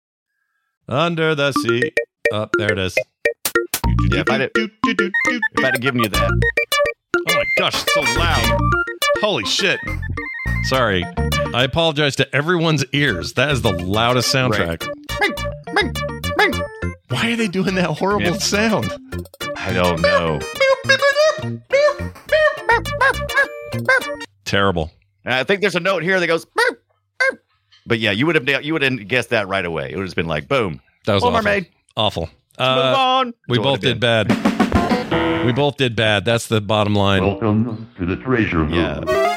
S5: Under the sea. Oh, there it is.
S4: Yeah, if I'd have given you that.
S5: Oh my gosh, it's so loud. Holy shit. Sorry. I apologize to everyone's ears. That is the loudest soundtrack.
S4: Right.
S5: Why are they doing that horrible sound?
S4: I don't know.
S5: Terrible.
S4: I think there's a note here that goes, but yeah, you would have guessed that right away. It would have just been like, boom.
S5: That was
S4: awful.
S5: Mermaid. Awful.
S4: Move on.
S5: We both did bad. We both did bad. That's the bottom line.
S11: Welcome to the treasure room.
S4: Yeah.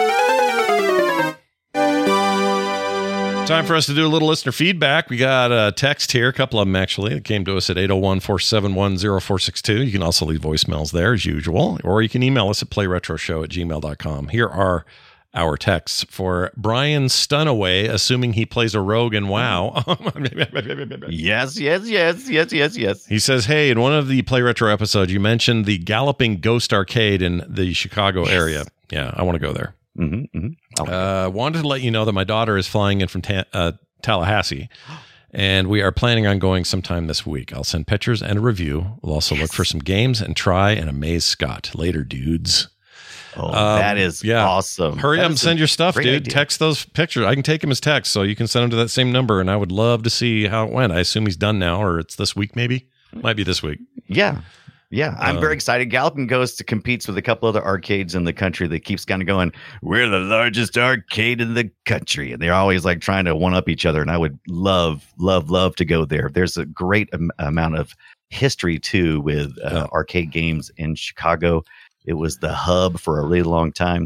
S5: Time for us to do a little listener feedback. We got a text here, a couple of them actually. It came to us at 801-471-0462. You can also leave voicemails there as usual, or you can email us at playretroshow@gmail.com. Here are our texts for Brian Stunaway, assuming he plays a rogue in WoW.
S4: Yes.
S5: He says, hey, in one of the Play Retro episodes, you mentioned the Galloping Ghost Arcade in the Chicago area. Yeah, I want to go there. Wanted to let you know that my daughter is flying in from Tallahassee, and we are planning on going sometime this week. I'll send pictures and a review. We'll also look for some games and try and amaze Scott. Later, dudes.
S4: Oh, that is awesome.
S5: Hurry up and send your stuff, dude.
S4: Idea.
S5: Text those pictures. I can take them as text, so you can send them to that same number, and I would love to see how it went. I assume he's done now, or it's this week maybe? Might be this week.
S4: Yeah. I'm very excited. Galloping Ghost competes with a couple other arcades in the country that keeps kind of going, we're the largest arcade in the country. And they're always like trying to one up each other. And I would love to go there. There's a great amount of history too with arcade games in Chicago. It was the hub for a really long time.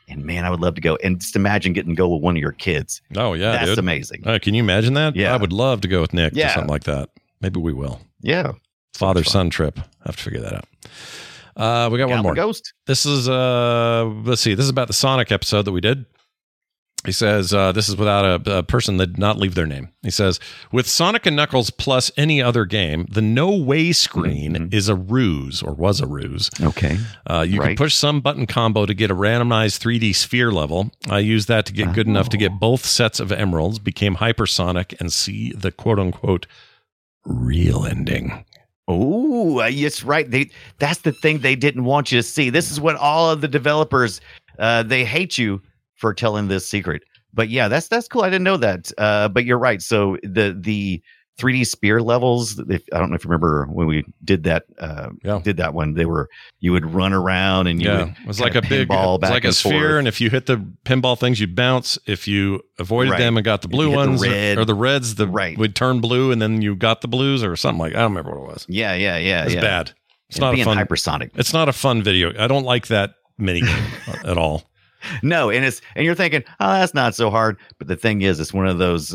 S4: And man, I would love to go. And just imagine getting to go with one of your kids.
S5: Oh, yeah,
S4: that's
S5: dude.
S4: amazing.
S5: Can you imagine that?
S4: Yeah.
S5: I would love to go with Nick to
S4: Yeah.
S5: something like that. Maybe we will.
S4: Yeah.
S5: Father-son trip. I have to figure that out. We got one more.
S4: Ghost.
S5: This is, let's see. This is about the Sonic episode that we did. He says, this is without a person that did not leave their name. He says, with Sonic and Knuckles plus any other game, the no way screen is a ruse or was a ruse.
S4: Okay.
S5: You can push some button combo to get a randomized 3D sphere level. I used that to get good enough to get both sets of emeralds, became hypersonic, and see the quote unquote real ending.
S4: Oh, yes, right. That's the thing they didn't want you to see. This is what all of the developers, they hate you for telling this secret. But yeah, that's cool. I didn't know that. But you're right. So the 3D spear levels, I don't know if you remember when we did that one, you would run around and it
S5: was like a big
S4: ball back,
S5: like a sphere,
S4: forth.
S5: and if you hit the pinball things, you'd bounce. If you avoided them and got the blue ones or the reds, would turn blue, and then you got the blues or something like. I don't remember what it was.
S4: Yeah.
S5: It's bad. It's not
S4: being
S5: a fun
S4: hypersonic.
S5: It's not a fun video. I don't like that mini game at all.
S4: No, and you're thinking, oh, that's not so hard. But the thing is, it's one of those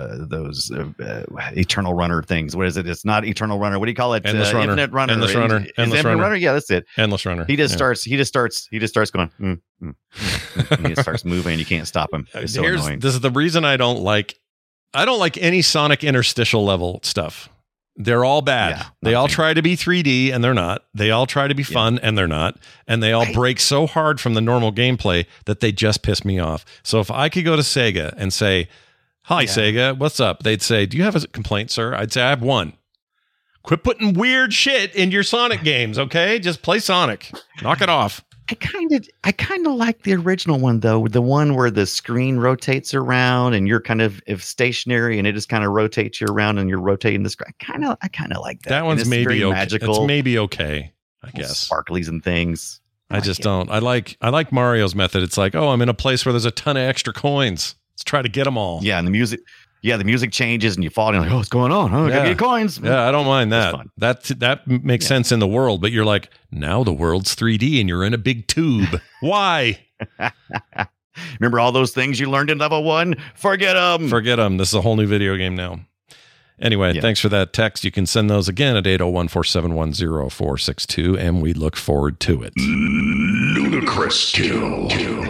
S4: Eternal Runner things. What is it? It's not Eternal Runner. What do you call it?
S5: Endless Runner.
S4: Infinite Runner.
S5: Endless Runner.
S4: Endless Runner. Yeah, that's it.
S5: Endless Runner.
S4: He just starts going. And he starts moving. And you can't stop him. It's so annoying.
S5: This is the reason I don't like any Sonic interstitial level stuff. They're all bad. Yeah, they all try to be 3D and they're not. They all try to be fun and they're not. And they all break so hard from the normal gameplay that they just piss me off. So if I could go to Sega and say, hi, Sega, what's up? They'd say, do you have a complaint, sir? I'd say, I have one. Quit putting weird shit in your Sonic games, okay? Just play Sonic. Knock it off.
S4: I kind of like the original one though, the one where the screen rotates around and you're kind of stationary and it just kind of rotates you around and you're rotating the screen. I kind of like that.
S5: That one's maybe okay.
S4: Magical.
S5: It's maybe okay, I guess.
S4: Sparklies and things.
S5: I just don't. I like Mario's method. It's like, oh, I'm in a place where there's a ton of extra coins. Let's try to get them all.
S4: Yeah, and the music changes and you fall and you're like, oh, what's going on? Oh, I gotta get coins.
S5: Yeah, I don't mind that. That makes sense in the world, but you're like, now the world's 3D and you're in a big tube. Why?
S4: Remember all those things you learned in level 1? Forget them. This
S5: is a whole new video game now. Anyway, thanks for that text. You can send those again at 801-471-0462, and we look forward to it.
S11: Ludicrous kill.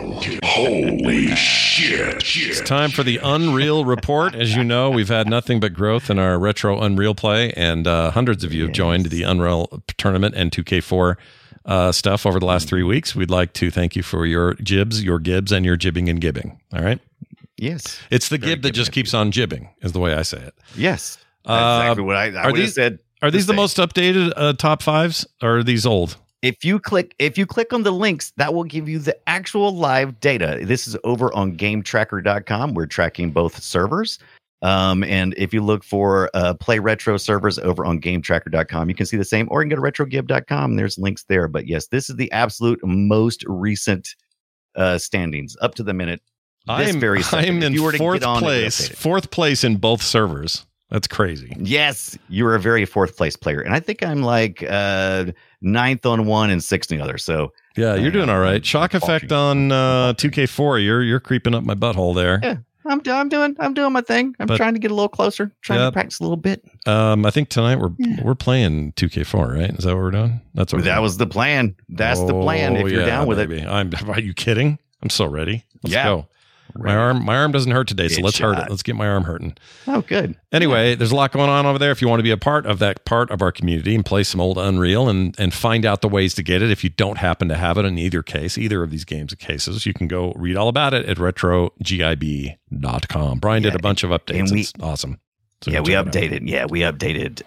S11: Holy shit.
S5: It's time for the Unreal Report. As you know, we've had nothing but growth in our retro Unreal play, and hundreds of you have joined the Unreal Tournament and 2K4 stuff over the last 3 weeks. We'd like to thank you for your jibs, your gibs, and your jibbing and gibbing. All right?
S4: Yes.
S5: It's the gib that just keeps on jibbing, is the way I say it.
S4: Yes. That's exactly what I would have said.
S5: Are these the most updated top fives, or are these old?
S4: If you click on the links, that will give you the actual live data. This is over on GameTracker.com. We're tracking both servers. And if you look for Play Retro servers over on GameTracker.com, you can see the same, or you can go to RetroGib.com. There's links there. But yes, this is the absolute most recent standings up to the minute.
S5: I'm in fourth place in both servers. That's crazy.
S4: Yes, you're a very fourth place player, and I think I'm like ninth on one and sixth on the other. So
S5: yeah, you're doing all right. Shock effect on 2K4. You're creeping up my butthole there.
S4: Yeah, I'm doing my thing. I'm trying to get a little closer, trying to practice a little bit.
S5: I think tonight we're playing 2K4, right? Is that what we're doing?
S4: That was the plan. That's the plan. If you're down with it,
S5: are you kidding? I'm so ready. Let's go. My arm doesn't hurt today, so let's hurt it. Let's get my arm hurting.
S4: Oh, good.
S5: Anyway, there's a lot going on over there. If you want to be a part of that part of our community and play some old Unreal and find out the ways to get it, if you don't happen to have it in either of these games cases, you can go read all about it at retrogib.com. Brian did a bunch of updates. It's awesome.
S4: So we updated. We updated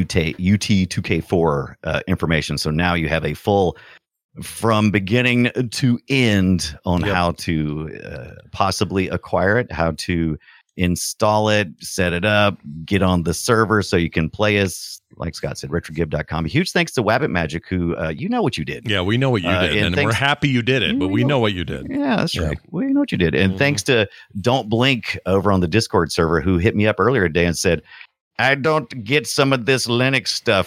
S4: UT2K4 information. So now you have a full from beginning to end on how to possibly acquire it, how to install it, set it up, get on the server so you can play as, like Scott said, retrogib.com. Huge thanks to Wabbit Magic, who you know what you did.
S5: Yeah, we know what you did, and we're happy you did it, but we know what you did.
S4: Yeah, that's right. We know what you did. And thanks to Don't Blink over on the Discord server, who hit me up earlier today and said, I don't get some of this Linux stuff.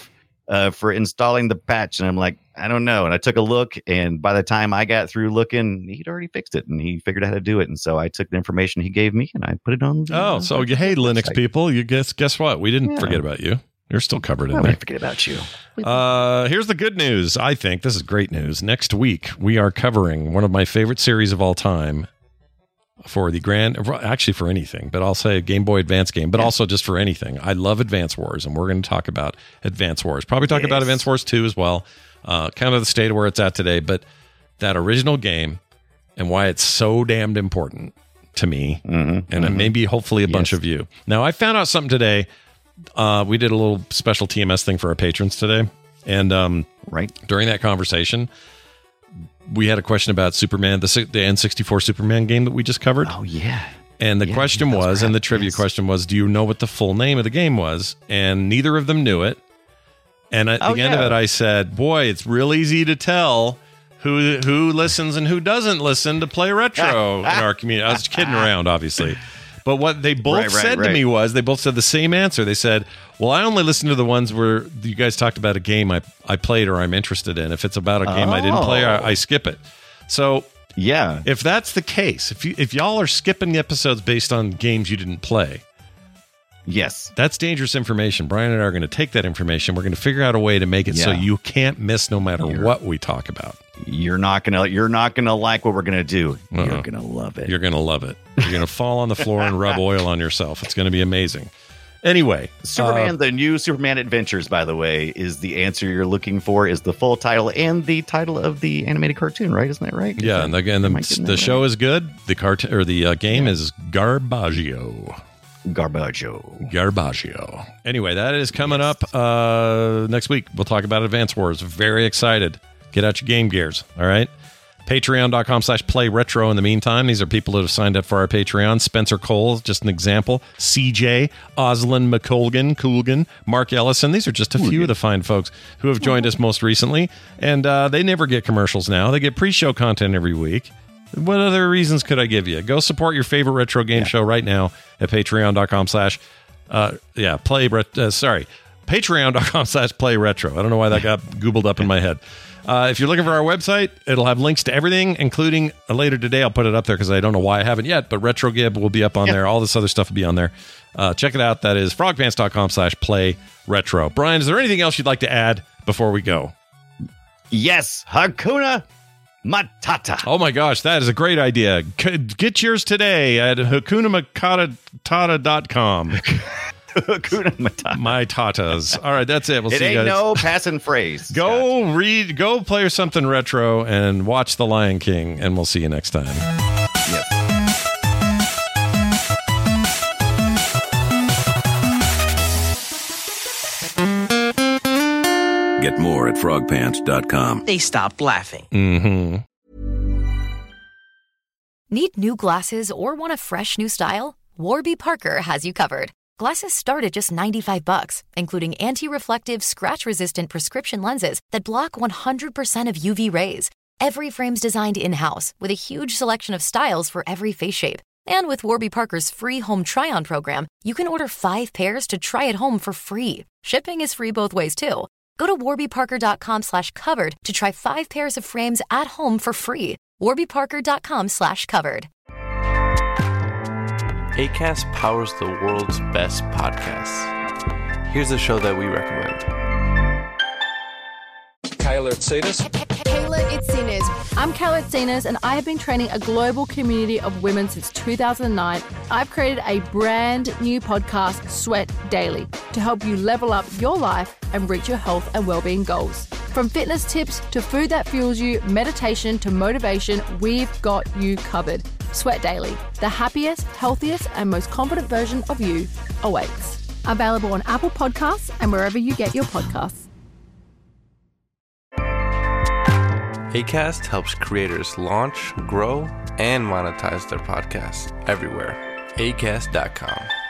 S4: for installing the patch. And I'm like, I don't know. And I took a look, and by the time I got through looking, he'd already fixed it, and he figured out how to do it. And so I took the information he gave me and I put it on.
S5: So hey, Linux
S4: website.
S5: people, you guess what? We didn't forget about you. You're still covered in
S4: I
S5: there.
S4: didn't forget about you.
S5: Here's the good news. I think this is great news. Next week, we are covering one of my favorite series of all time for actually for anything, but I'll say a Game Boy Advance game, but also just for anything. I love Advance Wars, and we're going to talk about Advance Wars. Probably talk about Advance Wars 2 as well, kind of the state of where it's at today, but that original game and why it's so damned important to me, and maybe hopefully a bunch of you. Now, I found out something today. We did a little special TMS thing for our patrons today, and during that conversation, we had a question about Superman, the N64 Superman game that we just covered.
S4: Oh, yeah.
S5: And the question was, and the trivia question was, do you know what the full name of the game was? And neither of them knew it. And at the end of it, I said, boy, it's real easy to tell who listens and who doesn't listen to Play Retro in our community. I was kidding around, obviously. But what they both said to me was, they both said the same answer. They said, well, I only listen to the ones where you guys talked about a game I played or I'm interested in. If it's about a game I didn't play, I skip it. So if that's the case, if y'all are skipping the episodes based on games you didn't play, that's dangerous information. Brian and I are going to take that information. We're going to figure out a way to make it so you can't miss no matter what we talk about.
S4: You're not gonna like what we're gonna do. You're gonna love it.
S5: You're gonna love it. You're gonna fall on the floor and rub oil on yourself. It's gonna be amazing. Anyway,
S4: Superman, the new Superman Adventures, by the way, is the answer you're looking for. Is the full title and the title of the animated cartoon, right? Isn't that right?
S5: Yeah, and again, the show is good. The cartoon or the game is Garbaggio. Anyway, that is coming up next week. We'll talk about Advance Wars. Very excited. Get out your Game Gears, all right? Patreon.com/playretro in the meantime. These are people that have signed up for our Patreon. Spencer Cole, just an example. CJ, Oslin McColgan, Mark Ellison. These are just a few of the fine folks who have joined us most recently. And they never get commercials now. They get pre-show content every week. What other reasons could I give you? Go support your favorite retro game show right now at patreon.com/playretro. I don't know why that got googled up in my head. If you're looking for our website, it'll have links to everything, including later today. I'll put it up there because I don't know why I haven't yet, but RetroGib will be up on there. All this other stuff will be on there. Check it out. That is frogpants.com/playretro. Brian, is there anything else you'd like to add before we go?
S4: Yes. Hakuna Matata.
S5: Oh my gosh, that is a great idea. Get yours today at hakunamatata.com.
S4: Hakuna Matata.
S5: My tatas. All right, that's it. We'll see you guys.
S4: It ain't no passing phrase.
S5: Go play something retro and watch The Lion King, and we'll see you next time.
S4: Yes.
S12: Get more at frogpants.com.
S6: They stopped laughing.
S5: Mm-hmm.
S1: Need new glasses or want a fresh new style? Warby Parker has you covered. Glasses start at just $95, including anti-reflective, scratch-resistant prescription lenses that block 100% of UV rays. Every frame's designed in-house with a huge selection of styles for every face shape. And with Warby Parker's free home try-on program, you can order 5 pairs to try at home for free. Shipping is free both ways, too. Go to warbyparker.com/covered to try 5 pairs of frames at home for free. warbyparker.com/covered.
S13: Acast powers the world's best podcasts. Here's a show that we recommend.
S14: Kayla Itsinas.
S15: Kayla Itsinas. I'm Kayla Itsinas, and I have been training a global community of women since 2009. I've created a brand new podcast, Sweat Daily, to help you level up your life and reach your health and well-being goals. From fitness tips to food that fuels you, meditation to motivation, we've got you covered. Sweat Daily, the happiest, healthiest, and most confident version of you awaits. Available on Apple Podcasts and wherever you get your podcasts.
S13: Acast helps creators launch, grow, and monetize their podcasts everywhere. Acast.com.